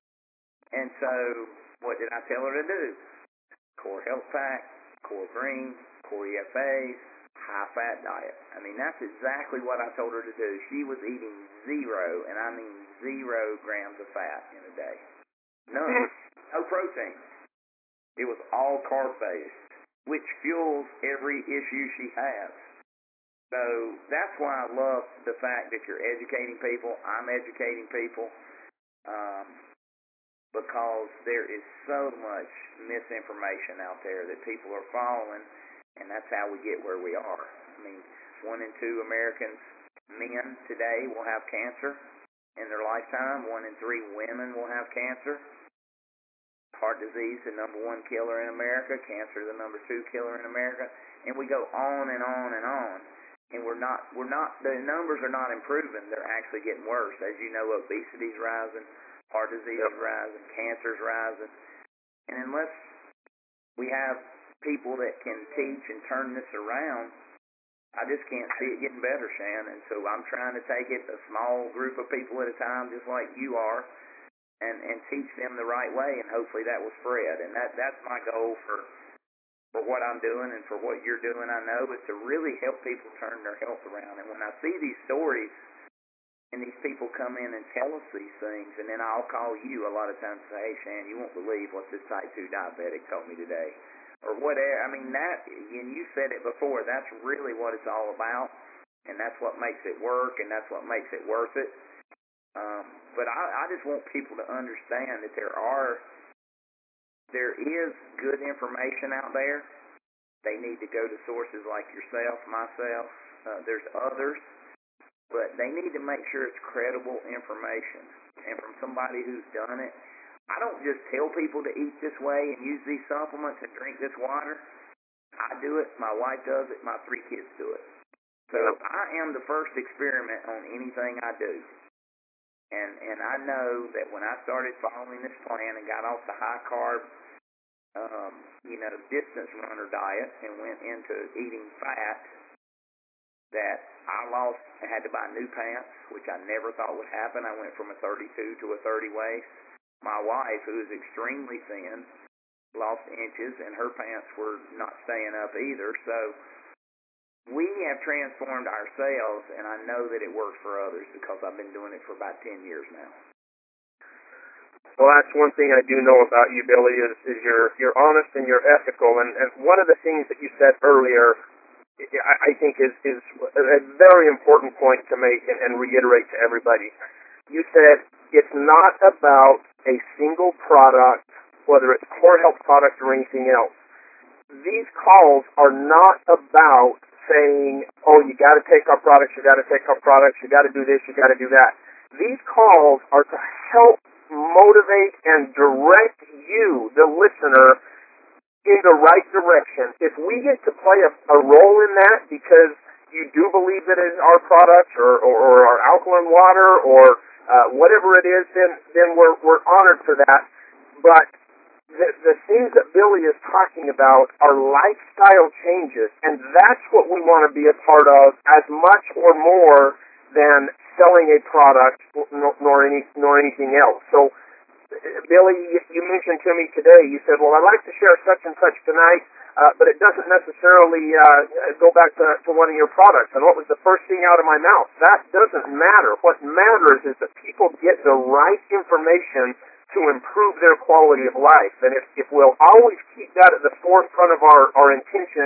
And so, what did I tell her to do? Core Health Pack, Core Green, Core E F As, high-fat diet. I mean, that's exactly what I told her to do. She was eating zero, and I mean zero grams of fat in a day. None. No protein. It was all carb-based, which fuels every issue she has. So that's why I love the fact that you're educating people. I'm educating people um, because there is so much misinformation out there that people are following, and that's how we get where we are. I mean, one in two Americans, men today, will have cancer in their lifetime. One in three women will have cancer. Heart disease, the number one killer in America. Cancer, the number two killer in America. And we go on and on and on. And we're not, we're not, the numbers are not improving. They're actually getting worse. As you know, obesity's rising, heart disease is rising, cancer's rising. And unless we have people that can teach and turn this around, I just can't see it getting better, Shan. And so I'm trying to take it a small group of people at a time, just like you are, and, and teach them the right way, and hopefully that will spread. And that, that's my goal for for what I'm doing and for what you're doing, I know, is to really help people turn their health around. And when I see these stories and these people come in and tell us these things, and then I'll call you a lot of times and say, hey, Shan, you won't believe what this type two diabetic told me today. Or whatever. I mean, that, and you said it before, that's really what it's all about, and that's what makes it work, and that's what makes it worth it. Um, but I, I just want people to understand that there are There is good information out there. They need to go to sources like yourself, myself. Uh, there's others. But they need to make sure it's credible information and from somebody who's done it. I don't just tell people to eat this way and use these supplements and drink this water. I do it. My wife does it. My three kids do it. So I am the first experiment on anything I do. And and I know that when I started following this plan and got off the high carb, um, you know, distance runner diet and went into eating fat, that I lost, I had to buy new pants, which I never thought would happen. I went from a thirty-two to a thirty waist. My wife, who is extremely thin, lost inches, and her pants were not staying up either. So we have transformed ourselves, and I know that it works for others because I've been doing it for about ten years now. Well, that's one thing I do know about you, Billy, is, is you're, you're honest and you're ethical. And, and one of the things that you said earlier, I, I think is, is a very important point to make and, and reiterate to everybody. You said it's not about a single product, whether it's Core Health product or anything else. These calls are not about saying, oh, you got to take our products, you got to take our products, you got to do this, you got to do that. These calls are to help motivate and direct you, the listener, in the right direction. If we get to play a, a role in that because you do believe that it's our products or, or, or our alkaline water or uh, whatever it is, then, then we're, we're honored for that. But The, the things that Billy is talking about are lifestyle changes, and that's what we want to be a part of as much or more than selling a product nor, nor, any, nor anything else. So, Billy, you mentioned to me today, you said, well, I'd like to share such and such tonight, uh, but it doesn't necessarily uh, go back to, to one of your products. And what was the first thing out of my mouth? That doesn't matter. What matters is that people get the right information to improve their quality of life. And if, if we'll always keep that at the forefront of our, our intentions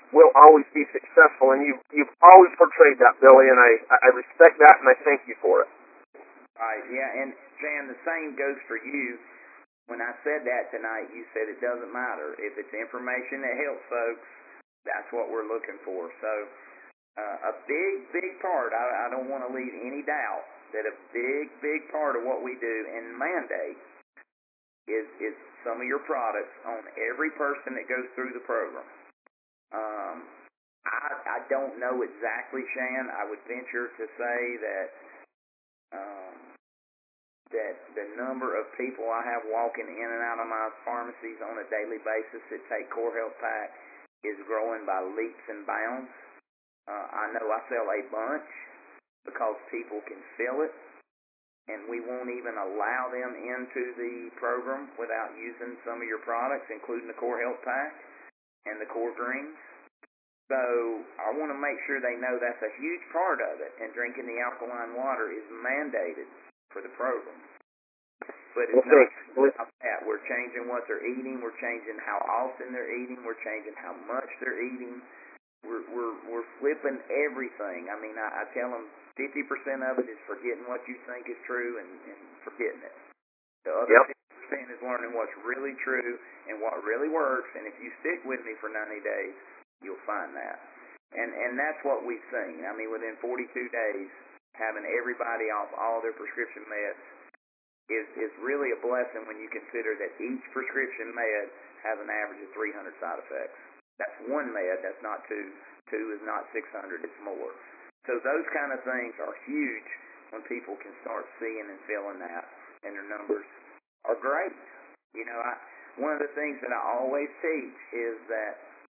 will always be successful. And you, you've always portrayed that, Billy, and I, I respect that, and I thank you for it. Right, yeah, and Jan, the same goes for you. When I said that tonight, you said it doesn't matter. If it's information that helps folks, that's what we're looking for. So uh, a big, big part, I, I don't want to leave any doubt that a big, big part of what we do and mandate is, is some of your products on every person that goes through the program. Um, I, I don't know exactly, Shan. I would venture to say that um, that the number of people I have walking in and out of my pharmacies on a daily basis that take Core Health Pack is growing by leaps and bounds. Uh, I know I sell a bunch because people can feel it, and we won't even allow them into the program without using some of your products, including the Core Health Pack and the Core Greens. So I want to make sure they know that's a huge part of it, and drinking the alkaline water is mandated for the program. But it's okay. not about that. We're changing what they're eating. We're changing how often they're eating. We're changing how much they're eating. We're we're we're flipping everything. I mean, I, I tell them fifty percent of it is forgetting what you think is true and, and forgetting it. The other yep. fifty percent is learning what's really true and what really works. And if you stick with me for ninety days, you'll find that. And and that's what we've seen. I mean, within forty-two days, having everybody off all their prescription meds is is really a blessing when you consider that each prescription med has an average of three hundred side effects. That's one med, that's not two. Two is not six hundred, it's more. So those kind of things are huge when people can start seeing and feeling that, and their numbers are great. You know, I, one of the things that I always teach is that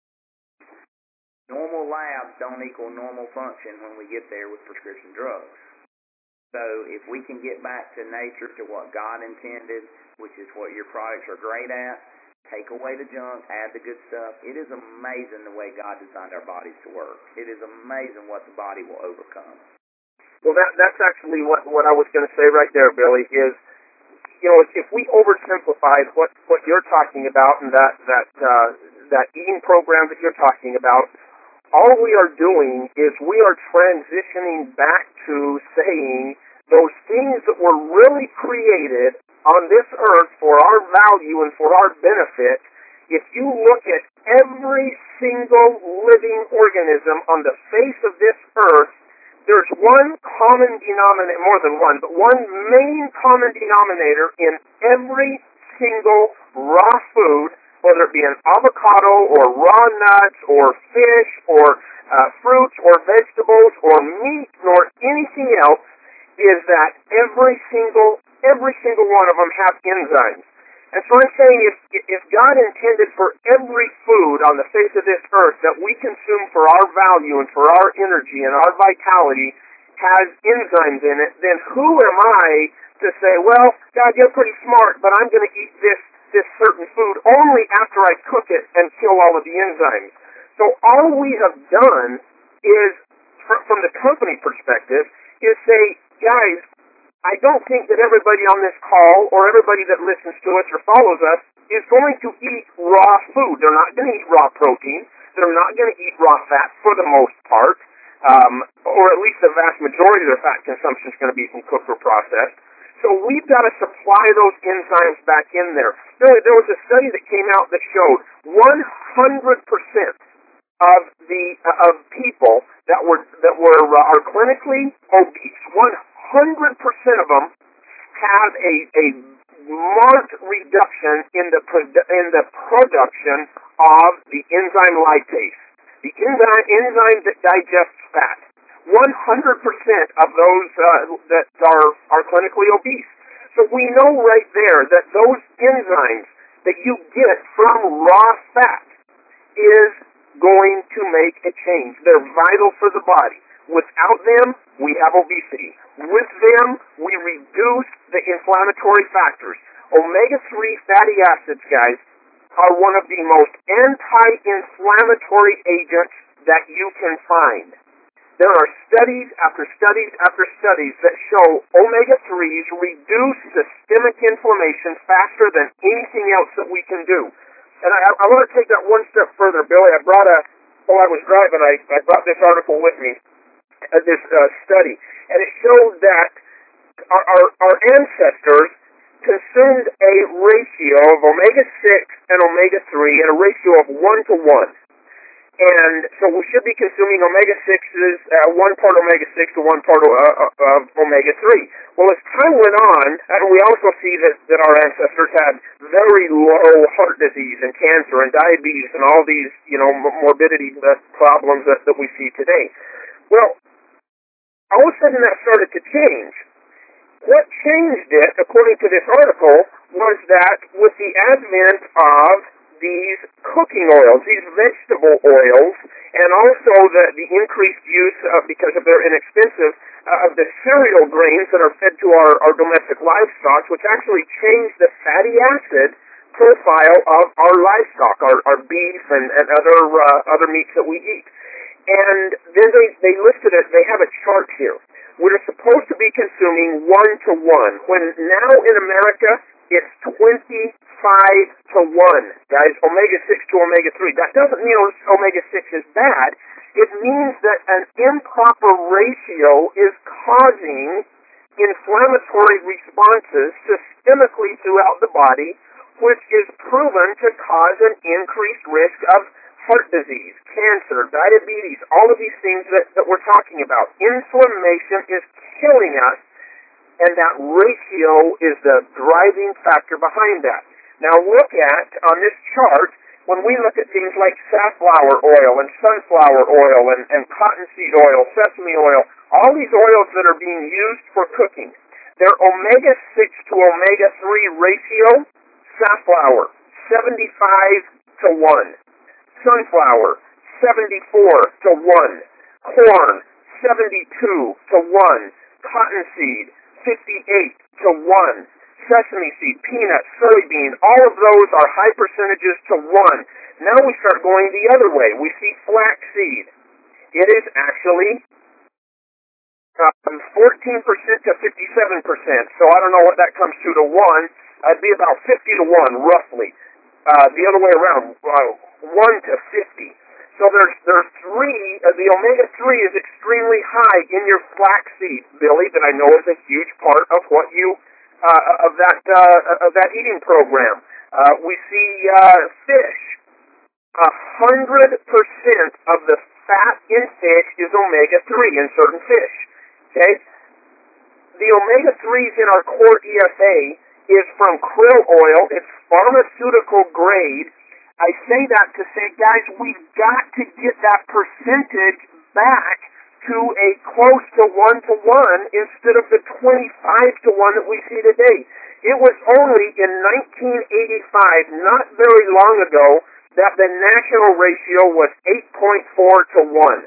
normal labs don't equal normal function when we get there with prescription drugs. So if we can get back to nature, to what God intended, which is what your products are great at, take away the junk, add the good stuff, it is amazing the way God designed our bodies to work. It is amazing what the body will overcome. Well, that that's actually what, what I was going to say right there, Billy, is, you know, if we oversimplified what, what you're talking about and that, that, uh, that eating program that you're talking about, all we are doing is we are transitioning back to saying those things that were really created on this earth for our value and for our benefit. If you look at every single living organism on the face of this earth, there's one common denominator, more than one, but one main common denominator in every single raw food, whether it be an avocado or raw nuts or fish or uh, fruits or vegetables or meat or anything else, is that every single every single one of them have enzymes. And so I'm saying if if God intended for every food on the face of this earth that we consume for our value and for our energy and our vitality has enzymes in it, then who am I to say, well, God, you're pretty smart, but I'm going to eat this this certain food only after I cook it and kill all of the enzymes. So all we have done is, from the company perspective, is say, guys, I don't think that everybody on this call or everybody that listens to us or follows us is going to eat raw food. They're not going to eat raw protein. They're not going to eat raw fat for the most part, um, or at least the vast majority of their fat consumption is going to be from cooked or processed. So we've got to supply those enzymes back in there. There, there was a study that came out that showed one hundred percent of the uh, of people that were that were uh, are clinically obese, one hundred percent of them have a a marked reduction in the produ- in the production of the enzyme lipase, the enzyme enzyme that digests fat. one hundred percent of those uh, that are, are clinically obese. So we know right there that those enzymes that you get from raw fat is going to make a change. They're vital for the body. Without them, we have obesity. With them, we reduce the inflammatory factors. omega three fatty acids, guys, are one of the most anti-inflammatory agents that you can find. There are studies after studies after studies that show omega threes reduce systemic inflammation faster than anything else that we can do. And I, I want to take that one step further, Billy. I brought a while I was driving, I, I brought this article with me, uh, this uh, study, and it showed that our, our, our ancestors consumed a ratio of omega six and omega three at a ratio of one to one. And so we should be consuming omega sixes, uh, one part omega six to one part of, uh, of omega three. Well, as time went on, uh, we also see that, that our ancestors had very low heart disease and cancer and diabetes and all these, you know, morbidity uh, problems that, that we see today. Well, all of a sudden that started to change. What changed it, according to this article, was that with the advent of these cooking oils, these vegetable oils, and also the, the increased use, of, because of their inexpensive, uh, of the cereal grains that are fed to our, our domestic livestock, which actually change the fatty acid profile of our livestock, our, our beef and, and other uh, other meats that we eat. And then they, they listed it, they have a chart here. We're supposed to be consuming one to one, when now in America it's twenty-five to one, guys, omega six to omega three. That doesn't mean omega six is bad. It means that an improper ratio is causing inflammatory responses systemically throughout the body, which is proven to cause an increased risk of heart disease, cancer, diabetes, all of these things that, that we're talking about. Inflammation is killing us, and that ratio is the driving factor behind that. Now look at, on this chart, when we look at things like safflower oil and sunflower oil and, and cottonseed oil, sesame oil, all these oils that are being used for cooking, their omega six to omega three ratio, safflower, seventy-five to one. Sunflower, seventy-four to one. Corn, seventy-two to one. Cottonseed, fifty-eight to one. Sesame seed, peanut, soybean, all of those are high percentages to one. Now we start going the other way. We see flaxseed. It is actually um, fourteen percent to fifty-seven percent. So I don't know what that comes to to one. It'd be about fifty to one, roughly. Uh, the other way around, uh, one to fifty. So there's there's three, uh, the omega three is extremely high in your flaxseed, Billy, that I know is a huge part of what you, uh, of that, uh, of that eating program. Uh, we see, uh, fish. A hundred percent of the fat in fish is omega three in certain fish. Okay? The omega threes in our core E F A is from krill oil. It's pharmaceutical grade. I say that to say, guys, we've got to get that percentage back to a close to one to one instead of the twenty-five to one that we see today. It was only in nineteen eighty-five, not very long ago, that the national ratio was eight point four to one.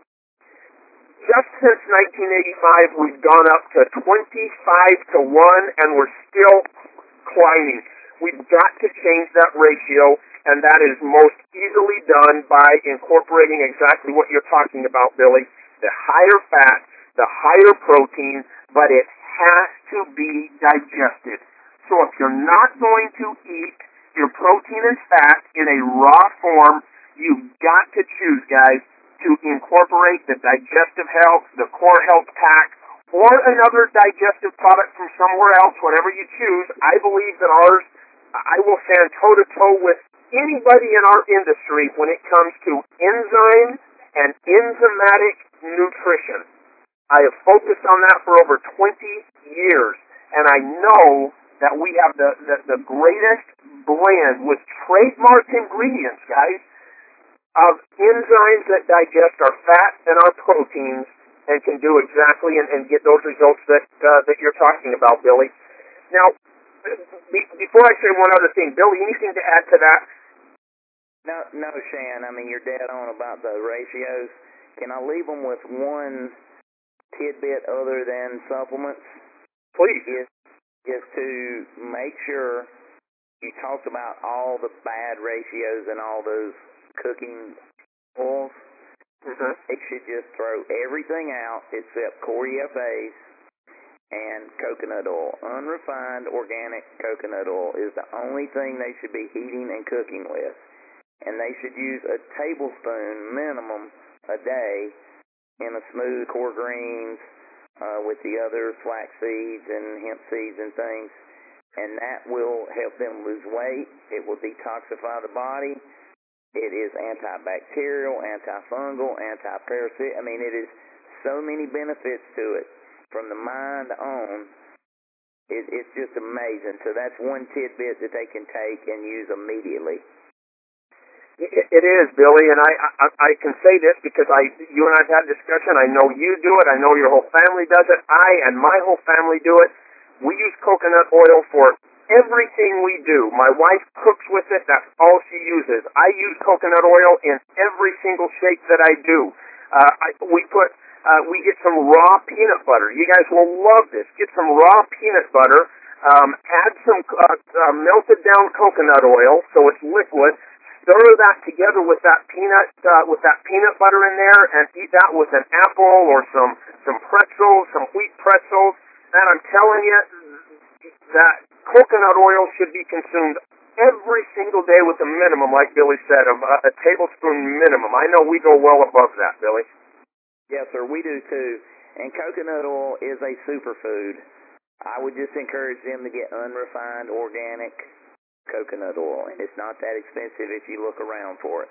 Just since nineteen eighty-five, we've gone up to twenty-five to one, and we're still climbing. We've got to change that ratio, and that is most easily done by incorporating exactly what you're talking about, Billy. The higher fat, the higher protein, but it has to be digested. So if you're not going to eat your protein and fat in a raw form, you've got to choose, guys, to incorporate the digestive health, the core health pack, or another digestive product from somewhere else, whatever you choose. I believe that ours, I will stand toe-to-toe with anybody in our industry when it comes to enzyme and enzymatic nutrition. I have focused on that for over twenty years, and I know that we have the, the, the greatest blend with trademark ingredients, guys, of enzymes that digest our fat and our proteins and can do exactly and, and get those results that uh, that you're talking about, Billy. Now, be, before I say one other thing, Billy, anything to add to that? No, no, Shan. I mean, you're dead on about the ratios. Can I leave them with one tidbit other than supplements? Please. Is, is to make sure you talked about all the bad ratios and all those cooking oils. Mm-hmm. They should just throw everything out except core E F As and coconut oil. Unrefined organic coconut oil is the only thing they should be heating and cooking with. and they should use a tablespoon minimum a day in a smooth core greens uh, with the other flax seeds and hemp seeds and things, and that will help them lose weight. It will detoxify the body. It is antibacterial, antifungal, anti-parasitic. I mean, it is so many benefits to it from the mind on. It, it's just amazing. So that's one tidbit that they can take and use immediately. It, it is, Billy, and I, I I can say this because I you and I've had a discussion. I know you do it. I know your whole family does it. I and my whole family do it. We use coconut oil for everything we do. My wife cooks with it. That's all she uses. I use coconut oil in every single shake that I do. Uh, I, we put uh, we get some raw peanut butter. You guys will love this. Get some raw peanut butter. Um, add some uh, uh, melted down coconut oil so it's liquid. Stir that together with that peanut uh, with that peanut butter in there, and eat that with an apple or some some pretzels, some wheat pretzels. And I'm telling you that coconut oil should be consumed every single day with a minimum, like Billy said, of a, a tablespoon minimum. I know we go well above that, Billy. Yes, sir, we do too. And coconut oil is a superfood. I would just encourage them to get unrefined organic coconut oil, and it's not that expensive if you look around for it.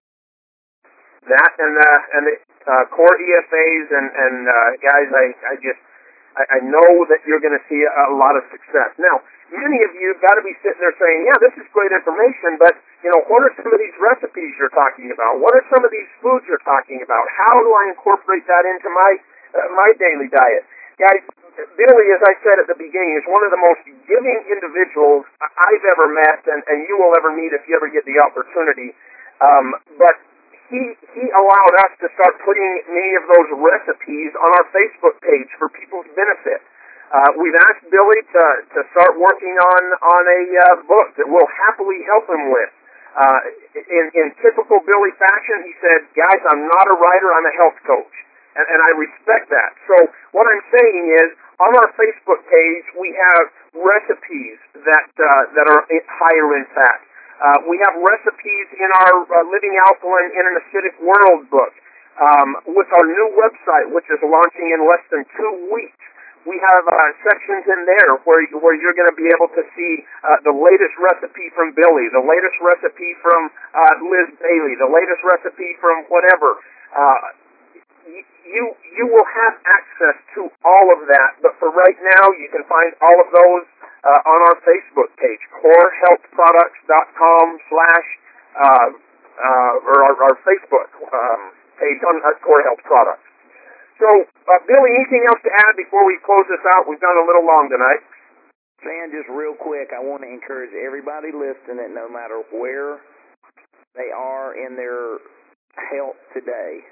That and uh, and the uh, core E F As and and uh, guys, I I just I, I know that you're going to see a, a lot of success. Now, many of you have got to be sitting there saying, "Yeah, this is great information," but you know, what are some of these recipes you're talking about? What are some of these foods you're talking about? How do I incorporate that into my uh, my daily diet, guys? Billy, as I said at the beginning, is one of the most giving individuals I've ever met, and, and you will ever meet if you ever get the opportunity. Um, but he he allowed us to start putting many of those recipes on our Facebook page for people's benefit. Uh, we've asked Billy to, to start working on, on a uh, book that we'll happily help him with. Uh, in, in typical Billy fashion, he said, "Guys, I'm not a writer, I'm a health coach." And, and I respect that. So what I'm saying is, on our Facebook page, we have recipes that uh, that are higher in fat. Uh, we have recipes in our uh, Living Alkaline in an Acidic World book. Um, with our new website, which is launching in less than two weeks, we have uh, sections in there where where you're going to be able to see uh, the latest recipe from Billy, the latest recipe from uh, Liz Bailey, the latest recipe from whatever. Uh, You you will have access to all of that, but for right now, you can find all of those uh, on our Facebook page, core health products dot com slash uh, uh, or our, our Facebook um, page on uh, Core Health Products. So, uh, Billy, anything else to add before we close this out? We've gone a little long tonight. Sam, just real quick, I want to encourage everybody listening, no matter where they are in their health today,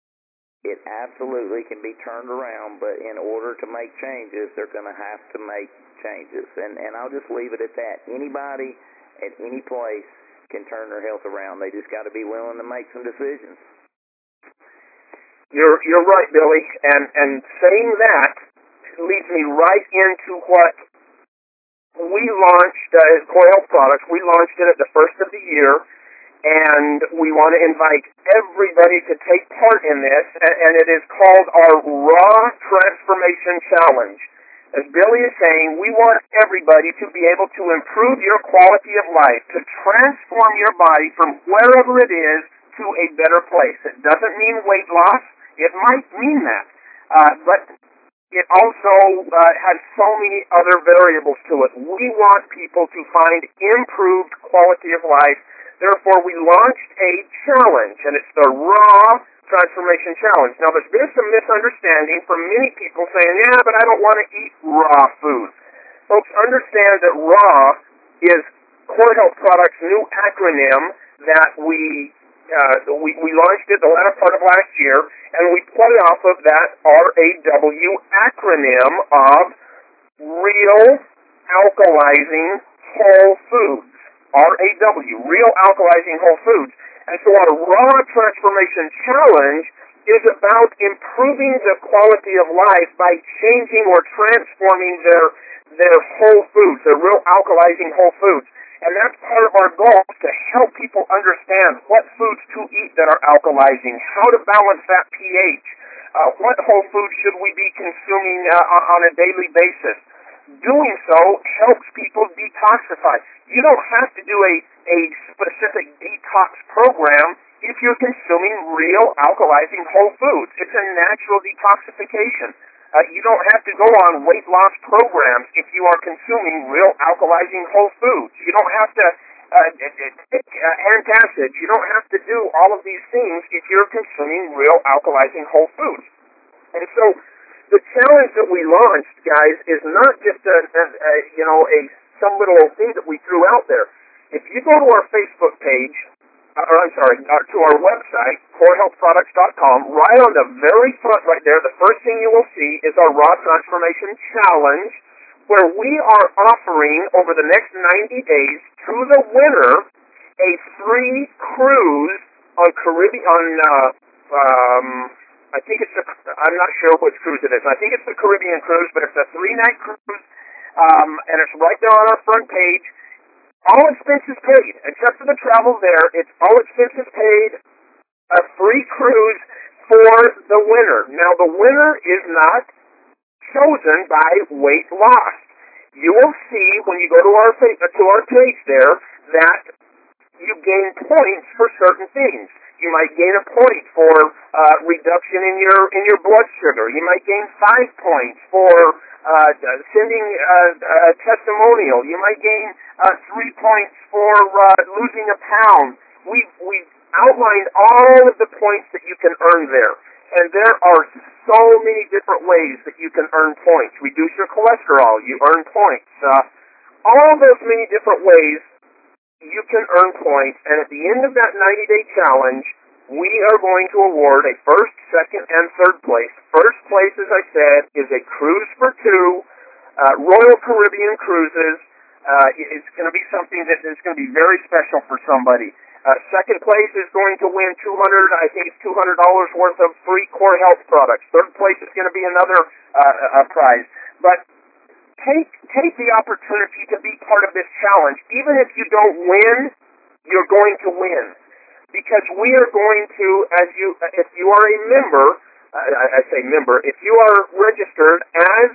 it absolutely can be turned around, but in order to make changes, they're going to have to make changes. And and I'll just leave it at that. Anybody at any place can turn their health around. They just got to be willing to make some decisions. You're you're right, Billy. And and saying that leads me right into what we launched uh, as Core Health Products. We launched it at the first of the year. And we want to invite everybody to take part in this, and it is called our Raw Transformation Challenge. As Billy is saying, we want everybody to be able to improve your quality of life, to transform your body from wherever it is to a better place. It doesn't mean weight loss. It might mean that. Uh, but it also uh, has so many other variables to it. We want people to find improved quality of life. Therefore, we launched a challenge, and it's the Raw Transformation Challenge. Now, there's been some misunderstanding from many people saying, yeah, but I don't want to eat raw food. Folks, understand that RAW is Core Health Products' new acronym that we, uh, we, we launched it the latter part of last year, and we play off of that R A W acronym of Real Alkalizing Whole Foods. R A W, Real Alkalizing Whole Foods. And so our Raw Transformation Challenge is about improving the quality of life by changing or transforming their their whole foods, their real alkalizing whole foods. And that's part of our goal, to help people understand what foods to eat that are alkalizing, how to balance that pH, uh, what whole foods should we be consuming uh, on a daily basis. Doing so helps people detoxify. You don't have to do a, a specific detox program if you're consuming real alkalizing whole foods. It's a natural detoxification. Uh, you don't have to go on weight loss programs if you are consuming real alkalizing whole foods. You don't have to uh, take uh, antacids. You don't have to do all of these things if you're consuming real alkalizing whole foods. And so the challenge that we launched, guys, is not just a, a, a you know a some little thing that we threw out there. If you go to our Facebook page, uh, or I'm sorry, uh, to our website, core health products dot com, right on the very front right there, the first thing you will see is our Raw Transformation Challenge, where we are offering over the next ninety days to the winner a free cruise on Caribbean on uh, um. I think it's a, I'm not sure which cruise it is. I think it's the Caribbean cruise, but it's a three-night cruise, um, and it's right there on our front page. All expenses paid, except for the travel there. It's all expenses paid, a free cruise for the winner. Now, the winner is not chosen by weight loss. You will see when you go to our to our page there that you gain points for certain things. You might gain a point for uh, reduction in your in your blood sugar. You might gain five points for uh, sending uh, a testimonial. You might gain uh, three points for uh, losing a pound. We've we've outlined all of the points that you can earn there, and there are so many different ways that you can earn points. Reduce your cholesterol, you earn points. Uh, all those many different ways you can earn points, and at the end of that ninety-day challenge, we are going to award a first, second, and third place. First place, as I said, is a cruise for two, uh, Royal Caribbean Cruises. Uh, it's going to be something that is going to be very special for somebody. Uh, second place is going to win two hundred dollars, I think it's two hundred dollars worth of free Core Health products. Third place is going to be another uh, uh, prize. But Take take the opportunity to be part of this challenge. Even if you don't win, you're going to win, because we are going to, as you, if you are a member, I, I say member, if you are registered as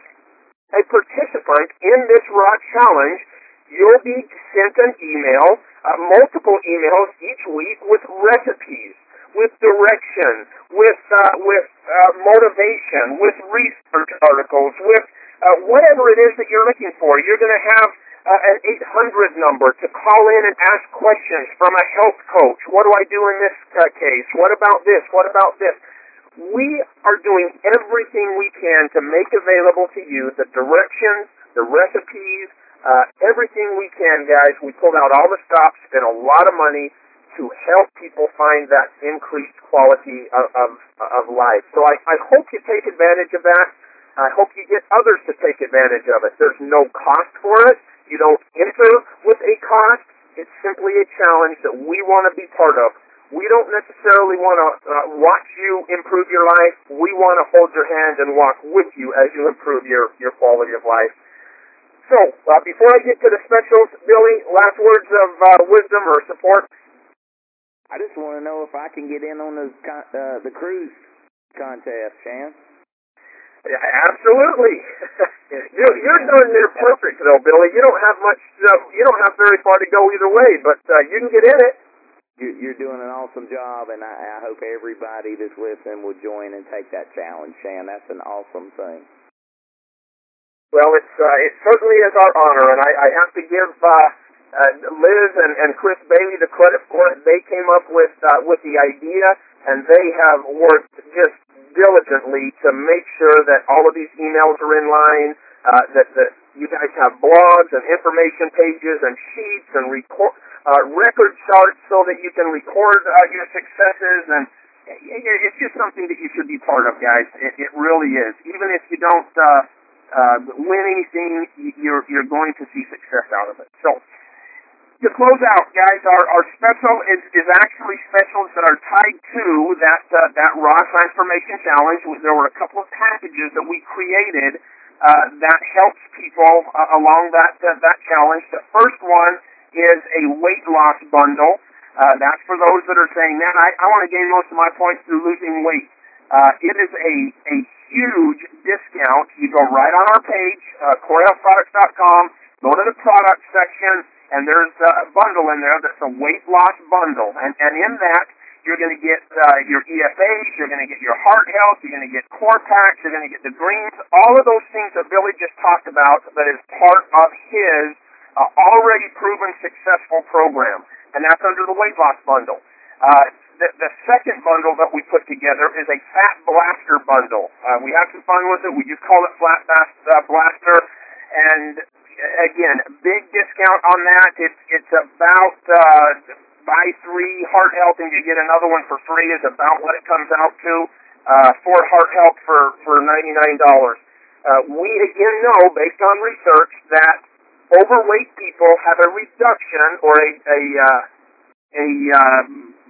a participant in this Raw Challenge, you'll be sent an email, uh, multiple emails each week with recipes, with direction, with uh, with uh, motivation, with research articles, with Uh, whatever it is that you're looking for. You're going to have uh, an eight hundred number to call in and ask questions from a health coach. What do I do in this uh, case? What about this? What about this? We are doing everything we can to make available to you the directions, the recipes, uh, everything we can, guys. We pulled out all the stops, spent a lot of money to help people find that increased quality of, of, of life. So I, I hope you take advantage of that. I hope you get others to take advantage of it. There's no cost for it. You don't enter with a cost. It's simply a challenge that we want to be part of. We don't necessarily want to uh, watch you improve your life. We want to hold your hand and walk with you as you improve your, your quality of life. So, uh, before I get to the specials, Billy, last words of uh, wisdom or support? I just want to know if I can get in on the, uh, the cruise contest, Shan. Yeah, absolutely. you're, you're doing near perfect, though, Billy. You don't have much. Uh, you don't have very far to go either way, but uh, you can get in it. You, you're doing an awesome job, and I, I hope everybody that's listening will join and take that challenge, Shan. That's an awesome thing. Well, it's uh, it certainly is our honor, and I, I have to give uh, uh, Liz and, and Chris Bailey the credit for it. They came up with uh, with the idea, and they have worked just diligently to make sure that all of these emails are in line, uh, that, that you guys have blogs and information pages and sheets and record, uh, record charts so that you can record uh, your successes, and it's just something that you should be part of, guys. It, it really is. Even if you don't uh, uh, win anything, you're, you're going to see success out of it. So, to close out, guys, our, our special is, is actually specials that are tied to that uh, that Raw Transformation Challenge. There were a couple of packages that we created uh, that helps people uh, along that uh, that challenge. The first one is a weight loss bundle. Uh, that's for those that are saying, man, I, I want to gain most of my points through losing weight. Uh, it is a, a huge discount. You go right on our page, uh, core health products dot com, go to the product section, and there's a bundle in there that's a weight loss bundle. And, and in that, you're going to get uh, your E F As, you're going to get your heart health, you're going to get core packs, you're going to get the greens, all of those things that Billy just talked about that is part of his uh, already proven successful program. And that's under the weight loss bundle. Uh, the, the second bundle that we put together is a Fat Blaster bundle. Uh, we have some fun with it. We just call it Fat uh, Blaster. And again, big discount on that. It's it's about uh, buy three heart health and you get another one for free is about what it comes out to. Uh, four heart health for for ninety-nine dollars. Uh, we again know, based on research, that overweight people have a reduction or a a, uh, a uh,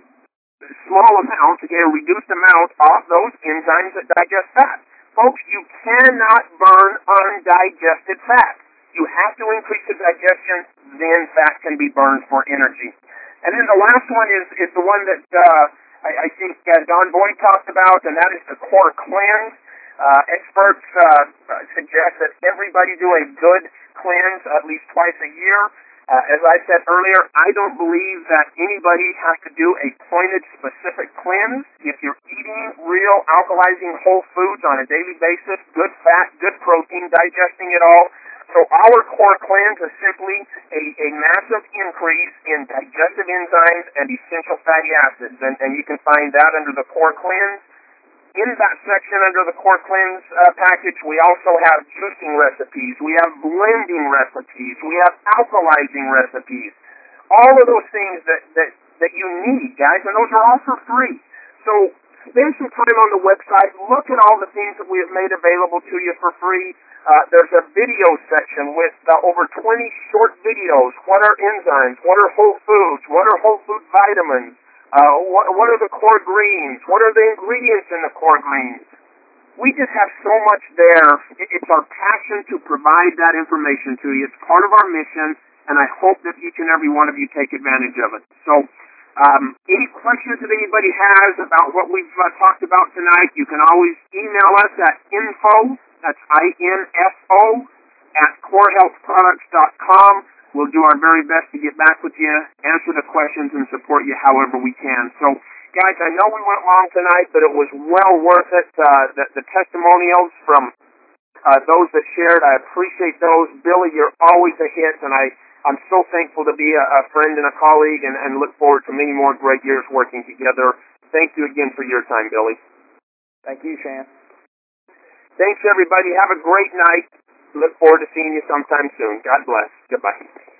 small amount, again, a reduced amount of those enzymes that digest fat. Folks, you cannot burn undigested fat. You have to increase the digestion, then fat can be burned for energy. And then the last one is, is the one that uh, I, I think uh, Don Boyd talked about, and that is the Core Cleanse. Uh, experts uh, suggest that everybody do a good cleanse at least twice a year. Uh, as I said earlier, I don't believe that anybody has to do a pointed specific cleanse. If you're eating real alkalizing whole foods on a daily basis, good fat, good protein, digesting it all. So our Core Cleanse is simply a, a massive increase in digestive enzymes and essential fatty acids. And, and you can find that under the Core Cleanse. In that section under the Core Cleanse uh, package, we also have juicing recipes, we have blending recipes, we have alkalizing recipes, all of those things that, that, that you need, guys, and those are all for free. So spend some time on the website, look at all the things that we have made available to you for free. Uh, there's a video section with uh, over twenty short videos. What are enzymes? What are whole foods? What are whole food vitamins? Uh, what, what are the core greens? What are the ingredients in the core greens? We just have so much there. It's our passion to provide that information to you. It's part of our mission, and I hope that each and every one of you take advantage of it. So, um, any questions that anybody has about what we've uh, talked about tonight, you can always email us at info, that's I N F O, at core health products dot com. We'll do our very best to get back with you, answer the questions, and support you however we can. So, guys, I know we went long tonight, but it was well worth it. Uh, the, the testimonials from uh, those that shared, I appreciate those. Billy, you're always a hit, and I, I'm so thankful to be a, a friend and a colleague and, and look forward to many more great years working together. Thank you again for your time, Billy. Thank you, Shan. Thanks, everybody. Have a great night. Look forward to seeing you sometime soon. God bless. Goodbye.